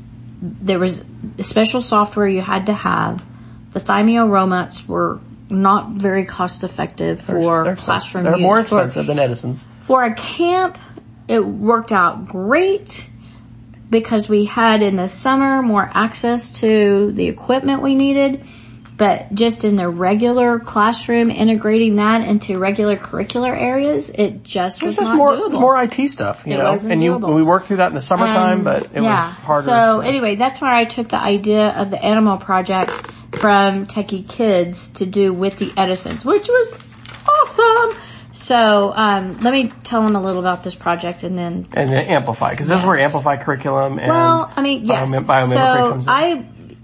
There was special software you had to have. The Thymeo Robots were not very cost effective for They're- they're classroom They're use. more For- expensive than Edison's. For a camp, it worked out great because we had in the summer more access to the equipment we needed. But just in the regular classroom, integrating that into regular curricular areas, it just was It's just not more, doable. more I T stuff, you It know, wasn't and you, doable. we worked through that in the summertime, Um, but it yeah. was harder. So to- anyway, that's where I took the idea of the animal project from Techie Kids to do with the Edisons, which was awesome. So, um, let me tell them a little about this project and then. and Amplify, because this is where Yes. Amplify curriculum and Well, I mean, yes. biomim- biomimicry so comes in. I,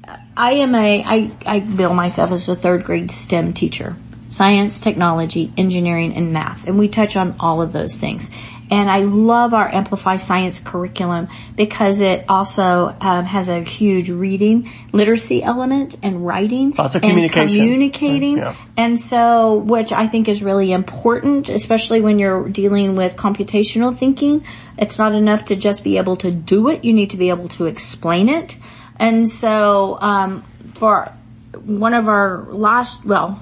I am a, I, I bill myself as a third grade STEM teacher. Science, technology, engineering, and math. And we touch on all of those things. And I love our Amplify Science curriculum because it also um, has a huge reading literacy element and writing. Lots of and communication. communicating. Yeah. And so, which I think is really important, especially when you're dealing with computational thinking. It's not enough to just be able to do it. You need to be able to explain it. And so, um, for one of our last, well,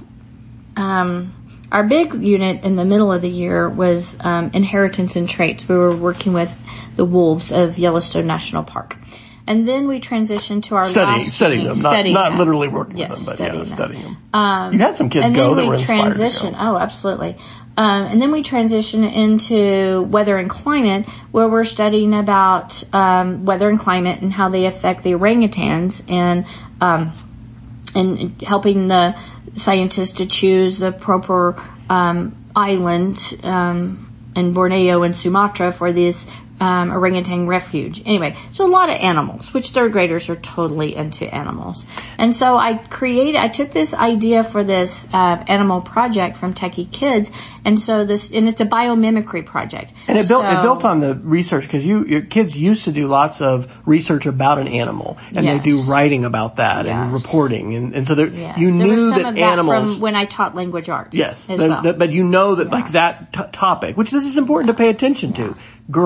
um, our big unit in the middle of the year was um, inheritance and traits. We were working with the wolves of Yellowstone National Park. And then we transitioned to our Studying, last studying them, not, studying not them. literally working Yes, with them, but studying yeah, them. studying them. Um, you had some kids and go then that we were inspired transition. to go. Oh, absolutely. Um, and then we transition into weather and climate, where we're studying about um, weather and climate and how they affect the orangutans, and um, and helping the scientists to choose the proper um, island um, in Borneo and Sumatra for this um, orangutan refuge. Anyway, so a lot of animals, which third graders are totally into animals. And so I created, I took this idea for this uh, animal project from Techie Kids, and so this, and it's a biomimicry project. And it built, So- it built on the research, because you, your kids used to do lots of research about an animal, and Yes. they do writing about that and Yes. reporting, and, and so there, Yes. you There was knew some that of that animals, from when I taught language arts. yes, as there- well. that- but you know that like that t- topic, which this is important to pay attention to, girls and boys.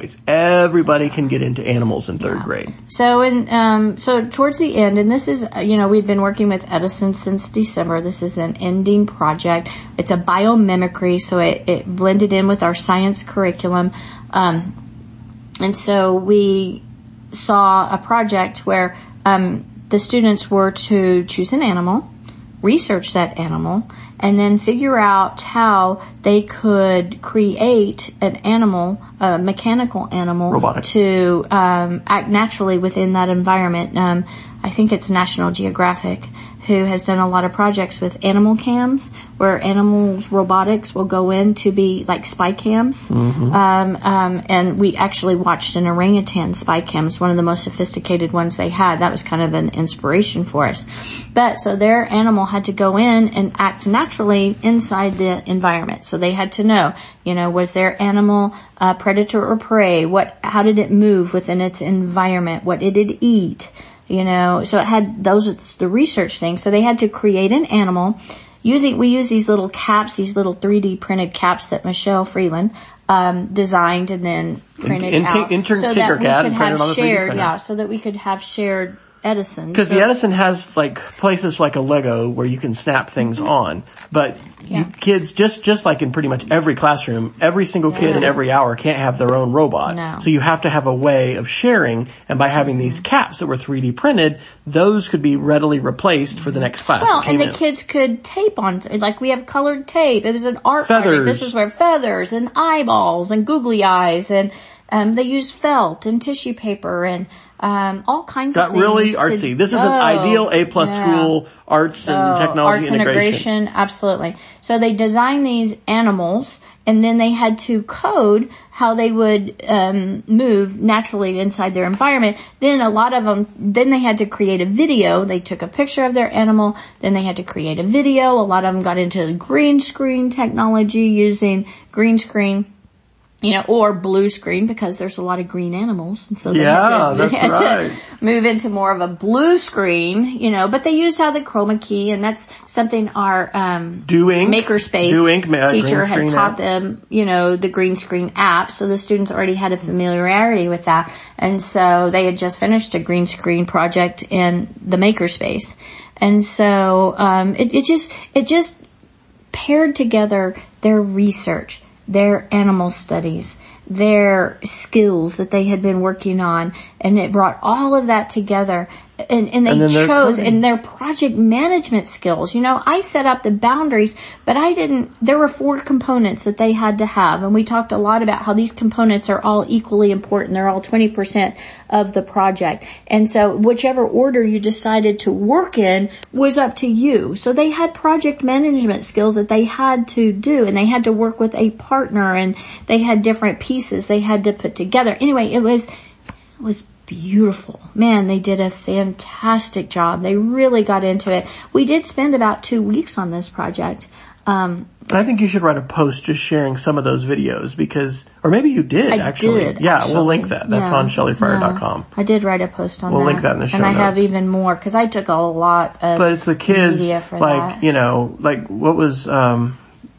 boys. Everybody can get into animals in third Yeah. grade. So, in, um, so towards the end, and this is, you know, we've been working with Edison since December. This is an ending project. It's a biomimicry, so it, it blended in with our science curriculum. Um, and so we saw a project where, um, the students were to choose an animal, research that animal, and then figure out how they could create an animal, a mechanical animal, Robotic. to um, act naturally within that environment. Um, I think it's National Geographic who has done a lot of projects with animal cams, where animals robotics will go in to be like spy cams. Mm-hmm. Um, um, and we actually watched an orangutan spy cams, one of the most sophisticated ones they had. That was kind of an inspiration for us. But so their animal had to go in and act naturally inside the environment. So they had to know, you know, was their animal uh, predator or prey? What, how did it move within its environment? What did it eat? You know, so it had those, it's the research thing. So they had to create an animal using, we use these little caps, these little three D printed caps that Michelle Freeland, um, designed and then printed in, in, out. In, in, so that we could have shared, yeah, so that we could have shared Edison. Because so, the Edison has like places like a Lego where you can snap things mm-hmm. on, but yeah. you, kids just just like in pretty much every classroom, every single kid yeah. at every hour can't have their own robot. No. So you have to have a way of sharing, and by having these caps that were three D printed, those could be readily replaced for the next class. Well, and the in. kids could tape on, like we have colored tape. It was an art feathers. project. This is where feathers and eyeballs and googly eyes, and um, they used felt and tissue paper and Um, all kinds Got of things. really artsy. To, this is oh, an ideal A-plus yeah. school arts and oh, technology arts integration. integration. Absolutely. So they designed these animals, and then they had to code how they would um, move naturally inside their environment. Then a lot of them, then they had to create a video. They took a picture of their animal, then they had to create a video. A lot of them got into green screen technology, using green screen. You know, or blue screen, because there's a lot of green animals. And so they yeah, had, to, that's they had right. to move into more of a blue screen, you know, but they used how the chroma key, and that's something our, um, Do Ink, Makerspace Do Ink, uh, teacher had taught app. them, you know, the green screen app. So the students already had a familiarity with that. And so they had just finished a green screen project in the Makerspace. And so, um, it, it just, it just paired together their research, their animal studies, their skills that they had been working on, and it brought all of that together. And, and they and chose, and their project management skills. You know, I set up the boundaries, but I didn't, there were four components that they had to have. And we talked a lot about how these components are all equally important. They're all twenty percent of the project. And so whichever order you decided to work in was up to you. So they had project management skills that they had to do, and they had to work with a partner, and they had different pieces they had to put together. Anyway, it was, it was beautiful. Man, they did a fantastic job. They really got into it. We did spend about two weeks on this project. Um, I think you should write a post just sharing some of those videos, because, or maybe you did I actually. did, yeah, actually. we'll link that. That's yeah, on Shelley Fryer dot com. Yeah. I did write a post on we'll that. We'll link that in the show And I notes. have even more, because I took a lot of But it's the kids, media for like, that. you know, like what was, um,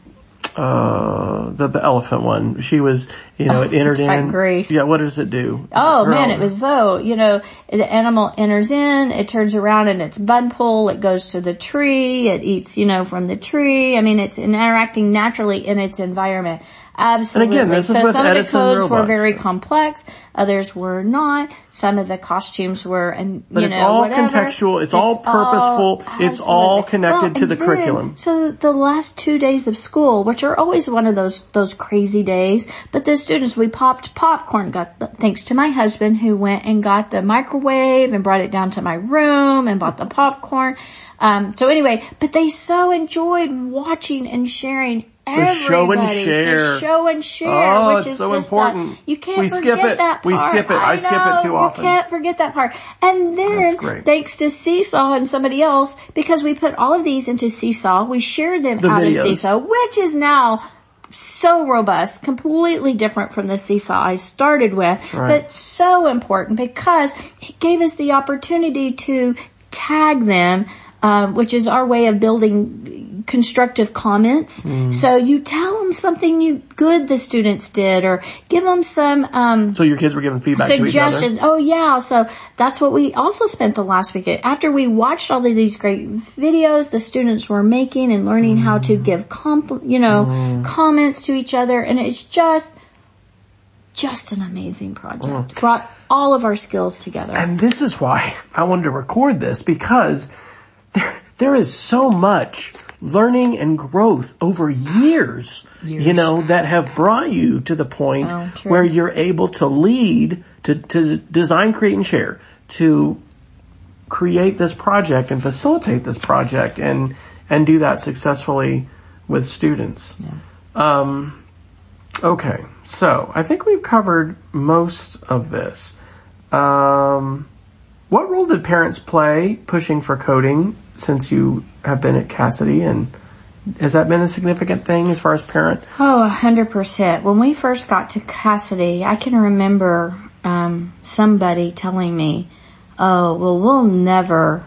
uh, the elephant one. She was, you know, Oh, it entered by in. Grace. Yeah, what does it do? Oh Girl. man, it was so, you know, the animal enters in, it turns around in its bud pole, it goes to the tree, it eats, you know, from the tree. I mean, it's interacting naturally in its environment. Absolutely. And again, this is so with some Edison of the codes robots. were very complex, others were not. Some of the costumes were, and But you it's know, all whatever. contextual, it's, it's all purposeful, all, it's all connected well, to the then, curriculum. So the last two days of school, which are always one of those, those crazy days, but the students, we popped popcorn, got, thanks to my husband who went and got the microwave and brought it down to my room and bought the popcorn. Um, so anyway, but they so enjoyed watching and sharing The show and share. The show and share, Oh, which it's is so this important. Stuff. You can't we forget skip it. that part. We skip it. I, I skip know, it too often. You can't forget that part. And then, thanks to Seesaw and somebody else, because we put all of these into Seesaw, we shared them the out videos. of Seesaw, which is now so robust, completely different from the Seesaw I started with, right. but so important because it gave us the opportunity to tag them, um, which is our way of building constructive comments. Mm. So you tell them something you good the students did, or give them some um so your kids were giving feedback suggestions. To each other? Oh yeah, so that's what we also spent the last week. After we watched all of these great videos the students were making and learning mm. how to give compl- you know mm. comments to each other, and it's just just an amazing project. Mm. Brought all of our skills together. And this is why I wanted to record this, because there there is so much learning and growth over years, years, you know, that have brought you to the point oh, where you're able to lead, to, to design, create, and share, to create this project and facilitate this project and, and do that successfully with students. Yeah. Um, okay. So I think we've covered most of this. Um, what role did parents play pushing for coding since you have been at Cassidy, and has that been a significant thing as far as parent? Oh, a hundred percent. When we first got to Cassidy, I can remember um somebody telling me, oh, well, we'll never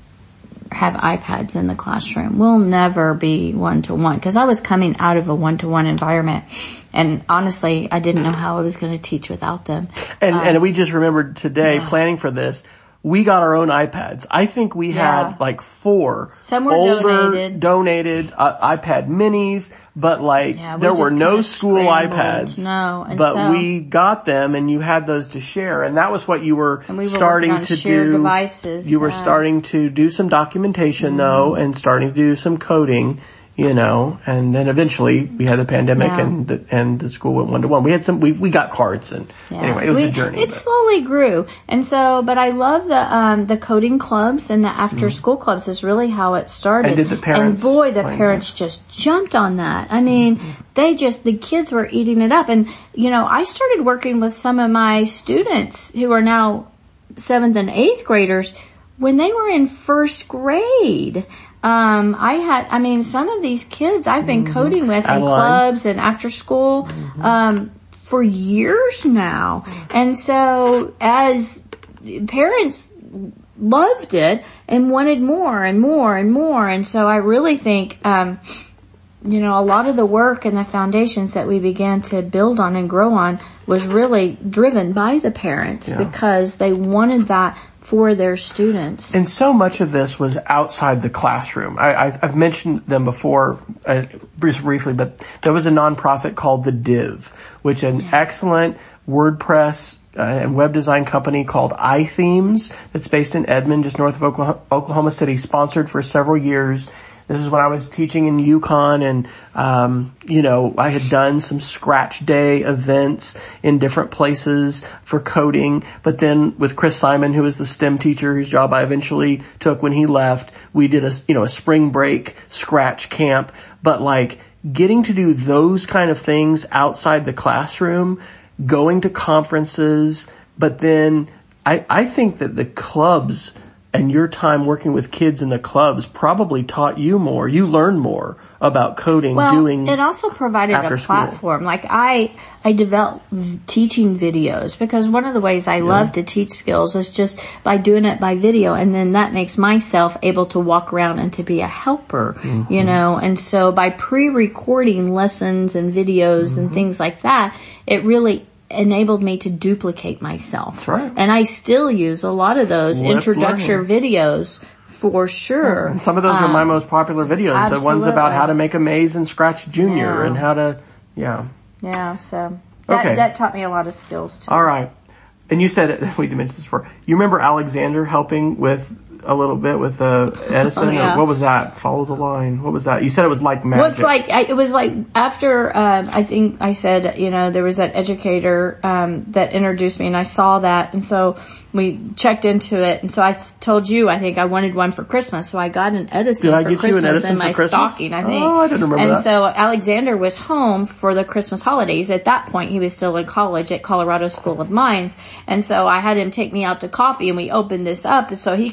have iPads in the classroom. We'll never be one-to-one. Because I was coming out of a one-to-one environment. And honestly, I didn't know how I was going to teach without them. And, um, and we just remembered today, yeah. planning for this, we got our own iPads. I think we yeah. had like four Some were older donated, donated uh, iPad minis, but like yeah, we there were no school scrambled. iPads. No, and but so, we got them, and you had those to share, and that was what you were, and we were starting to do. Devices. You were yeah. starting to do some documentation mm-hmm. though, and starting to do some coding. You know, and then eventually we had the pandemic yeah. and the, and the school went one to one. We had some, we, we got cards and yeah. anyway, it was we, a journey. It but. slowly grew. And so, but I love the, um, the coding clubs and the after school mm-hmm. clubs is really how it started. And did the parents? And boy, the parents that? just jumped on that. I mean, mm-hmm. they just, the kids were eating it up. And, you know, I started working with some of my students who are now seventh and eighth graders when they were in first grade. Um, I had, I mean, some of these kids I've been mm-hmm. coding with in clubs and after school, mm-hmm. um, for years now. And so as parents loved it and wanted more and more and more. And so I really think, um, you know, a lot of the work and the foundations that we began to build on and grow on was really driven by the parents yeah. because they wanted that for their students. And so much of this was outside the classroom. I, I've, I've mentioned them before, uh, just briefly, but there was a nonprofit called The Div, which is an yeah. excellent WordPress uh, and web design company called iThemes that's based in Edmond, just north of Oklahoma, Oklahoma City, sponsored for several years. This is when I was teaching in Yukon, and, um, you know, I had done some Scratch Day events in different places for coding. But then with Chris Simon, who was the STEM teacher whose job I eventually took when he left, we did a, you know, a spring break Scratch camp. But like getting to do those kind of things outside the classroom, going to conferences, but then I, I think that the clubs and your time working with kids in the clubs probably taught you more. You learned more about coding, well, doing it also provided a platform. School. Like I, I developed teaching videos because one of the ways I yeah. love to teach skills is just by doing it by video, and then that makes myself able to walk around and to be a helper, mm-hmm. you know. And so by pre-recording lessons and videos mm-hmm. and things like that, it really enabled me to duplicate myself. That's right. And I still use a lot of those Flip introductory learning. videos for sure. And some of those um, are my most popular videos. Absolutely. The ones about how to make a maze in Scratch Junior yeah. and how to, yeah. Yeah, so that, okay. that taught me a lot of skills too. All right. And you said, we mentioned this before, you remember Alexander helping with a little bit with uh, Edison? Oh, yeah. Or what was that? Follow the line. What was that? You said it was like magic. Well, it's like, I, it was like after, um, I think I said, you know, there was that educator, um, that introduced me and I saw that. And so we checked into it. And so I told you, I think I wanted one for Christmas. So I got an Edison Did I for get Christmas you an Edison in my for Christmas? stocking, I think. Oh, I didn't remember and that. And so Alexander was home for the Christmas holidays. At that point, he was still in college at Colorado School of Mines. And so I had him take me out to coffee and we opened this up so he could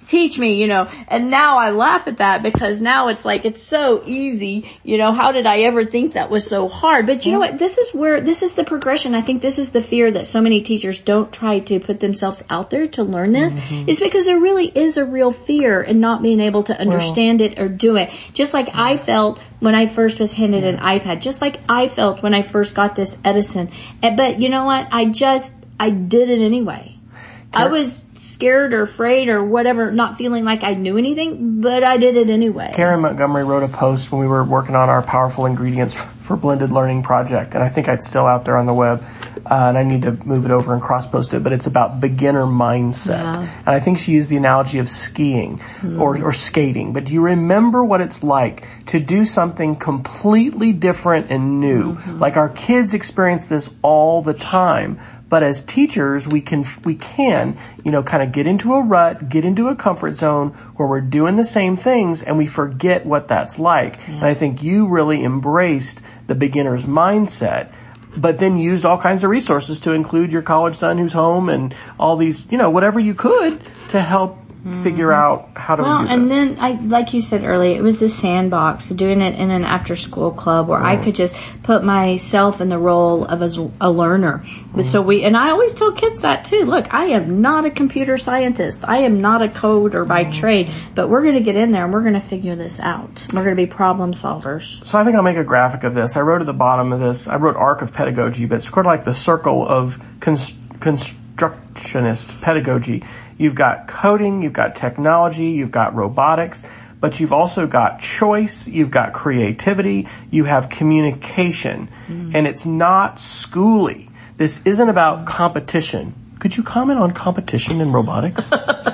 teach me, you know. And now I laugh at that because now it's like, it's so easy, you know, how did I ever think that was so hard? But you know what, this is where, this is the progression. I think this is the fear that so many teachers don't try to put themselves out there to learn this, mm-hmm. is because there really is a real fear in not being able to understand well, it or do it. Just like yeah. I felt when I first was handed yeah. an iPad, just like I felt when I first got this Edison. But you know what, I just, I did it anyway. I was scared or afraid or whatever, not feeling like I knew anything, but I did it anyway. Karen Montgomery wrote a post when we were working on our Powerful Ingredients for Blended Learning project, and I think it's still out there on the web, uh, and I need to move it over and cross-post it, but it's about beginner mindset. Yeah. And I think she used the analogy of skiing mm. or, or skating. But do you remember what it's like to do something completely different and new? Mm-hmm. Like our kids experience this all the time. But as teachers, we can, we can, you know, kind of get into a rut, get into a comfort zone where we're doing the same things and we forget what that's like. Yeah. And I think you really embraced the beginner's mindset, but then used all kinds of resources to include your college son who's home and all these, you know, whatever you could to help figure out how to well, do this. And then, I, like you said earlier, it was the sandbox, doing it in an after-school club where mm. I could just put myself in the role of a, a learner. Mm. So we, and I always tell kids that too. Look, I am not a computer scientist. I am not a coder by mm. trade, but we're going to get in there and we're going to figure this out. We're going to be problem solvers. So I think I'll make a graphic of this. I wrote at the bottom of this, I wrote arc of pedagogy, but it's sort of like the circle of const, constructionist pedagogy. You've got coding, you've got technology, you've got robotics, but you've also got choice, you've got creativity, you have communication, mm. and it's not schooly. This isn't about competition. Could you comment on competition in robotics?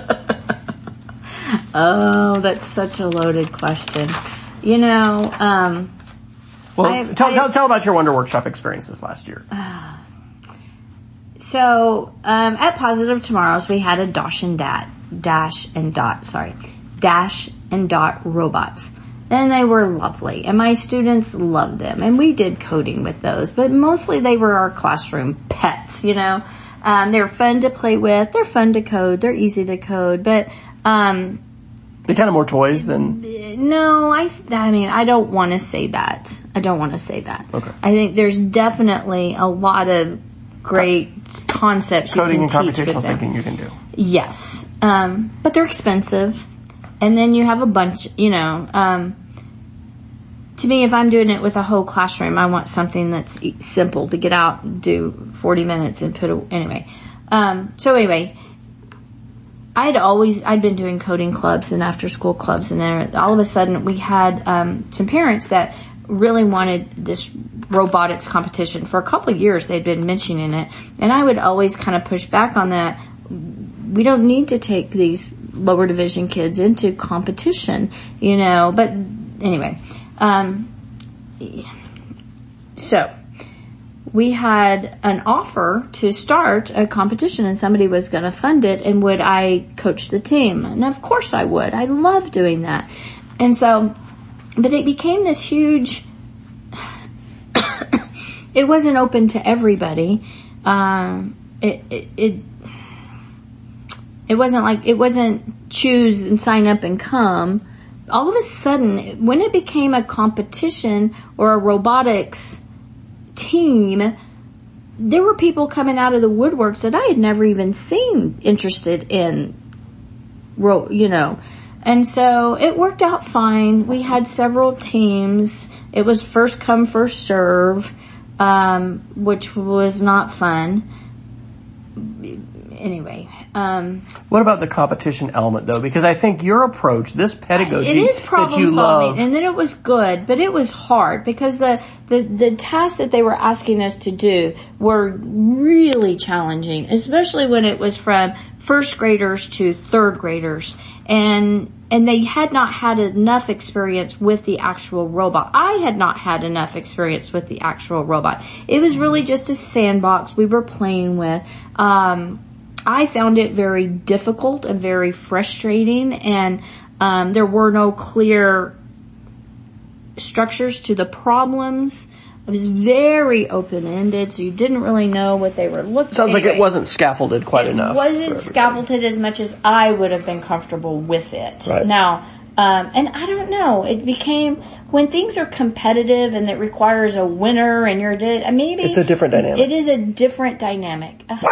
Oh, that's such a loaded question. You know, um... Well, I, tell, I, tell, tell about your Wonder Workshop experiences last year. Uh, So, um, at Positive Tomorrows, we had a Dash and Dat, Dash and Dot, sorry, Dash and Dot robots. And they were lovely. And my students loved them. And we did coding with those. But mostly they were our classroom pets, you know. Um, they're fun to play with. They're fun to code. They're easy to code. But, um... they're kind of more toys than... No, I, I mean, I don't want to say that. I don't want to say that. Okay. I think there's definitely a lot of great concepts you coding can and teach with computational them. thinking you can do. Yes. Um, but they're expensive. And then you have a bunch, you know, um, to me, if I'm doing it with a whole classroom, I want something that's simple to get out and do forty minutes and put a, anyway. Um, so anyway, I'd always, I'd been doing coding clubs and after school clubs, and then all of a sudden we had, um, some parents that really wanted this robotics competition. For a couple of years they'd been mentioning it, and I would always kind of push back on that. We don't need to take these lower division kids into competition, you know, but anyway, um, so we had an offer to start a competition and somebody was going to fund it, and would I coach the team? And of course I would. I love doing that. And so, but it became this huge, it wasn't open to everybody. Um, it, it, it, it wasn't like, it wasn't choose and sign up and come. All of a sudden, when it became a competition or a robotics team, there were people coming out of the woodworks that I had never even seen interested in, you know. And so it worked out fine. We had several teams. It was first come, first serve, um, which was not fun. Anyway. Um, what about the competition element though? Because I think your approach, this pedagogy it is problem that you solving, love, and then it was good, but it was hard because the, the, the tasks that they were asking us to do were really challenging, especially when it was from first graders to third graders, and and they had not had enough experience with the actual robot. I had not had enough experience with the actual robot. It was really just a sandbox we were playing with. Um, I found it very difficult and very frustrating, and um, there were no clear structures to the problems. It was very open-ended, so you didn't really know what they were looking. Sounds anyway, like it wasn't scaffolded quite it enough. It wasn't scaffolded as much as I would have been comfortable with it. Right. Now, um, and I don't know, it became, when things are competitive and it requires a winner and you're did, maybe it's a different dynamic. It is a different dynamic. Uh,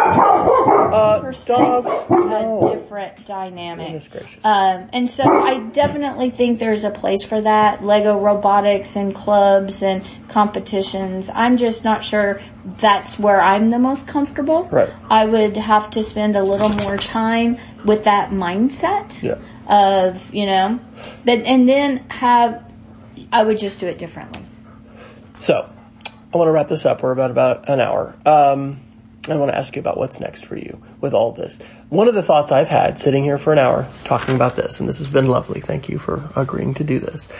dogs, a no. different dynamic. Goodness gracious. Um, and so I definitely think there's a place for that. Lego robotics and clubs and competitions. I'm just not sure that's where I'm the most comfortable. Right. I would have to spend a little more time with that mindset Yeah. of, you know, but, and then have, I would just do it differently. So, I want to wrap this up. We're about about an hour. Um, I want to ask you about what's next for you with all this. One of the thoughts I've had sitting here for an hour talking about this, and this has been lovely, thank you for agreeing to do this,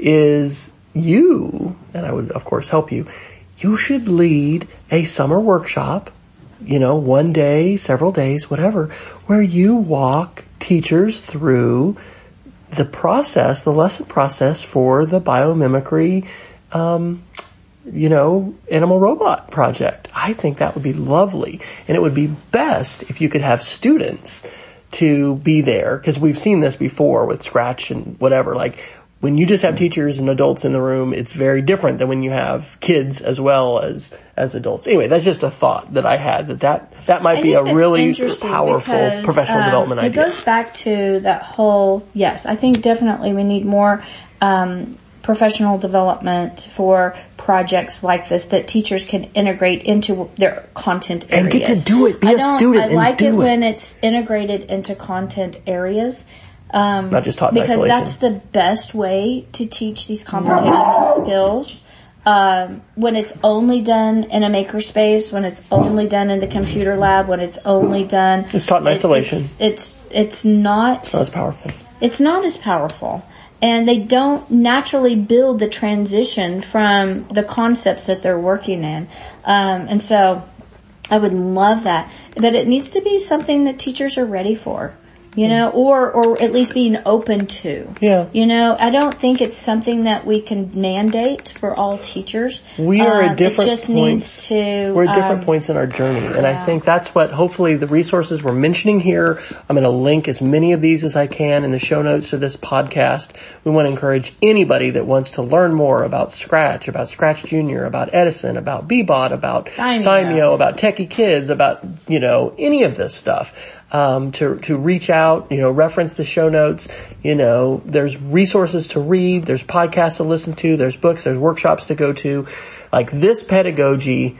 is you, and I would of course help you, you should lead a summer workshop, you know, one day, several days, whatever, where you walk teachers through the process, the lesson process for the biomimicry, um, you know, animal robot project. I think that would be lovely. And it would be best if you could have students to be there, because we've seen this before with Scratch and whatever. Like, when you just have teachers and adults in the room, it's very different than when you have kids as well as, as adults. Anyway, that's just a thought that I had, that that, that might I be a think really that's powerful because, professional um, development it idea. It goes back to that whole, yes, I think definitely we need more, um, professional development for projects like this that teachers can integrate into their content areas. And get to do it. Be I a don't, student I and like do it, it when it's integrated into content areas. Um, Not just taught in because isolation. that's the best way to teach these computational skills. Um, when it's only done in a makerspace, when it's only done in the computer lab, when it's only done, It's taught in it- isolation. It's, it's it's not. It's not as powerful. It's not as powerful. And they don't naturally build the transition from the concepts that they're working in. Um, and so I would love that. But it needs to be something that teachers are ready for. You know, or, or at least being open to. Yeah. You know, I don't think it's something that we can mandate for all teachers. We are um, at different it just points. Needs to, we're at different um, points in our journey. And I yeah. think that's what, hopefully the resources we're mentioning here, I'm going to link as many of these as I can in the show notes of this podcast. We want to encourage anybody that wants to learn more about Scratch, about Scratch Junior, about Edison, about Bebot, about Thymeo. Thymeo, about Techie Kids, about, you know, any of this stuff. Um, to, to reach out, you know, reference the show notes, you know, there's resources to read, there's podcasts to listen to, there's books, there's workshops to go to. Like, this pedagogy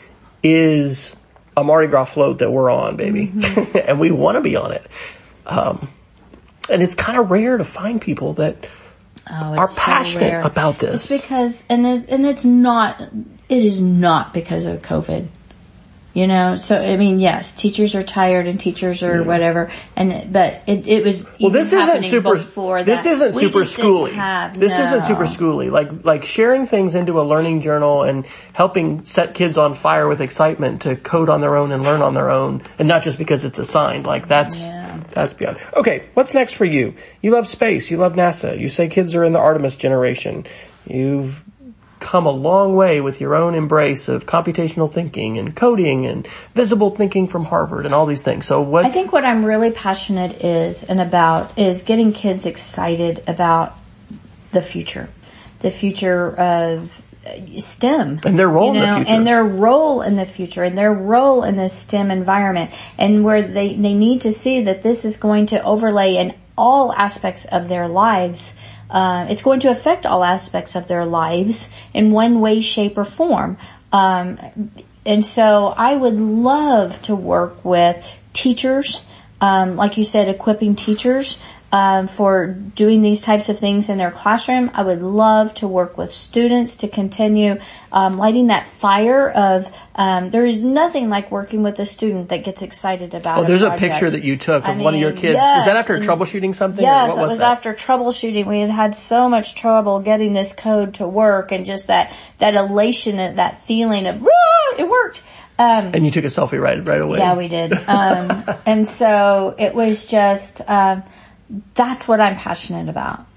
is a Mardi Gras float that we're on, baby. Mm-hmm. And we want to be on it. Um, and it's kind of rare to find people that oh, are so passionate rare. about this. It's because, and it, and it's not, it is not because of COVID. You know, so, I mean, yes, teachers are tired and teachers are yeah. whatever, and, but it, it was, well, this isn't super, before this that. isn't we super just schooly. Have, this no. isn't super schooly. Like, like sharing things into a learning journal and helping set kids on fire with excitement to code on their own and learn on their own, and not just because it's assigned. Like, that's, yeah. that's beyond. Okay, what's next for you? You love space. You love NASA. You say kids are in the Artemis generation. You've come a long way with your own embrace of computational thinking and coding and visible thinking from Harvard and all these things. So what? I think what I'm really passionate is and about is getting kids excited about the future, the future of STEM. And their role you know, in the future. And their role in the future and their role in the STEM environment, and where they, they need to see that this is going to overlay in all aspects of their lives. Uh, it's going to affect all aspects of their lives in one way, shape, or form. Um, and so I would love to work with teachers, um, like you said, equipping teachers um, for doing these types of things in their classroom. I would love to work with students to continue um, lighting that fire of. Um, there is nothing like working with a student that gets excited about. Oh, there's a, a picture that you took of I mean, one of your kids. Yes, is that after troubleshooting something? Yes, or what was it was that? after troubleshooting. We had had so much trouble getting this code to work, and just that that elation, that feeling of ah, it worked. Um, and you took a selfie right right away. Yeah, we did. Um, and so it was just um, that's what I'm passionate about.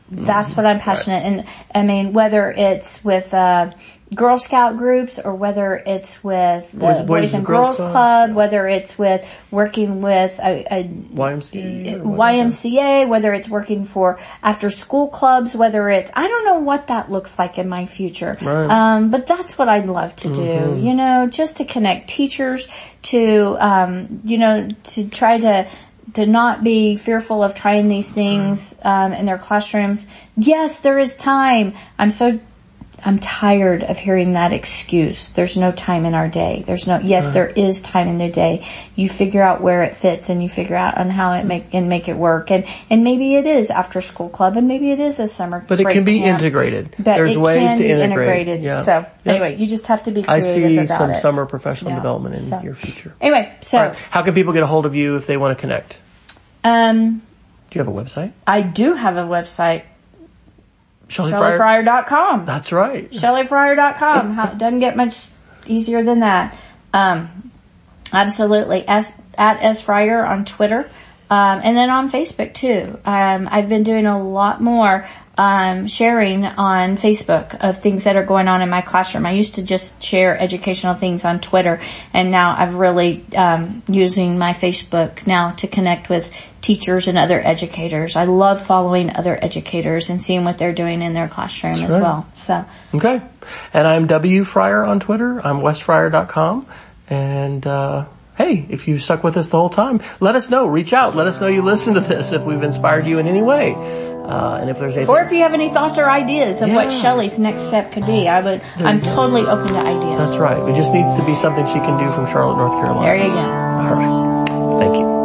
That's what I'm passionate. Right. And I mean, whether it's with, uh, Girl Scout groups or whether it's with the Boys, Boys, Boys and Girls, Girls Club, Club, whether it's with working with a, a Y M C A, Y M C A, whether it's working for after school clubs, whether it's, I don't know what that looks like in my future. Right. Um, but that's what I'd love to do, mm-hmm. you know, just to connect teachers to, um, you know, to try to, to not be fearful of trying these things, um, in their classrooms. Yes, there is time. I'm so I'm tired of hearing that excuse. There's no time in our day. There's no, yes, right. there is time in the day. You figure out where it fits and you figure out on how it make, and make it work. And, and maybe it is after school club and maybe it is a summer But it can be camp. integrated. But There's it ways can to be integrate. integrated. Yeah. So yep. anyway, you just have to be creative I see about some it. summer professional yeah. development in so. your future. Anyway, so. Right. How can people get a hold of you if they want to connect? Um. Do you have a website? I do have a website. Shelley Shelley Fryer dot com. That's right. Shelley Fryer dot com. How, doesn't get much easier than that. Um, absolutely. S, at S Fryer on Twitter. Um, and then on Facebook too. Um, I've been doing a lot more, um, sharing on Facebook of things that are going on in my classroom. I used to just share educational things on Twitter, and now I've really, um, using my Facebook now to connect with teachers and other educators. I love following other educators and seeing what they're doing in their classroom That's as right. well. So. Okay. And I'm W Fryer on Twitter. I'm West Fryer dot com. And, uh, hey, if you stuck with us the whole time, let us know. Reach out. Let us know you listened to this if we've inspired you in any way. Uh, and if there's anything. Or if you have any thoughts or ideas of yeah. what Shelley's next step could be, I would, I'm totally open to ideas. That's right. It just needs to be something she can do from Charlotte, North Carolina. There you go. All right. Thank you.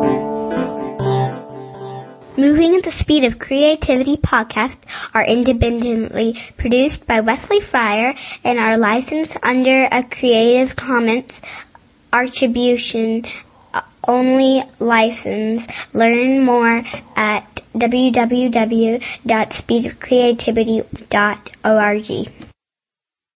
Moving at the Speed of Creativity podcasts are independently produced by Wesley Fryer and are licensed under a Creative Commons Attribution Only license. Learn more at w w w dot speed of creativity dot org.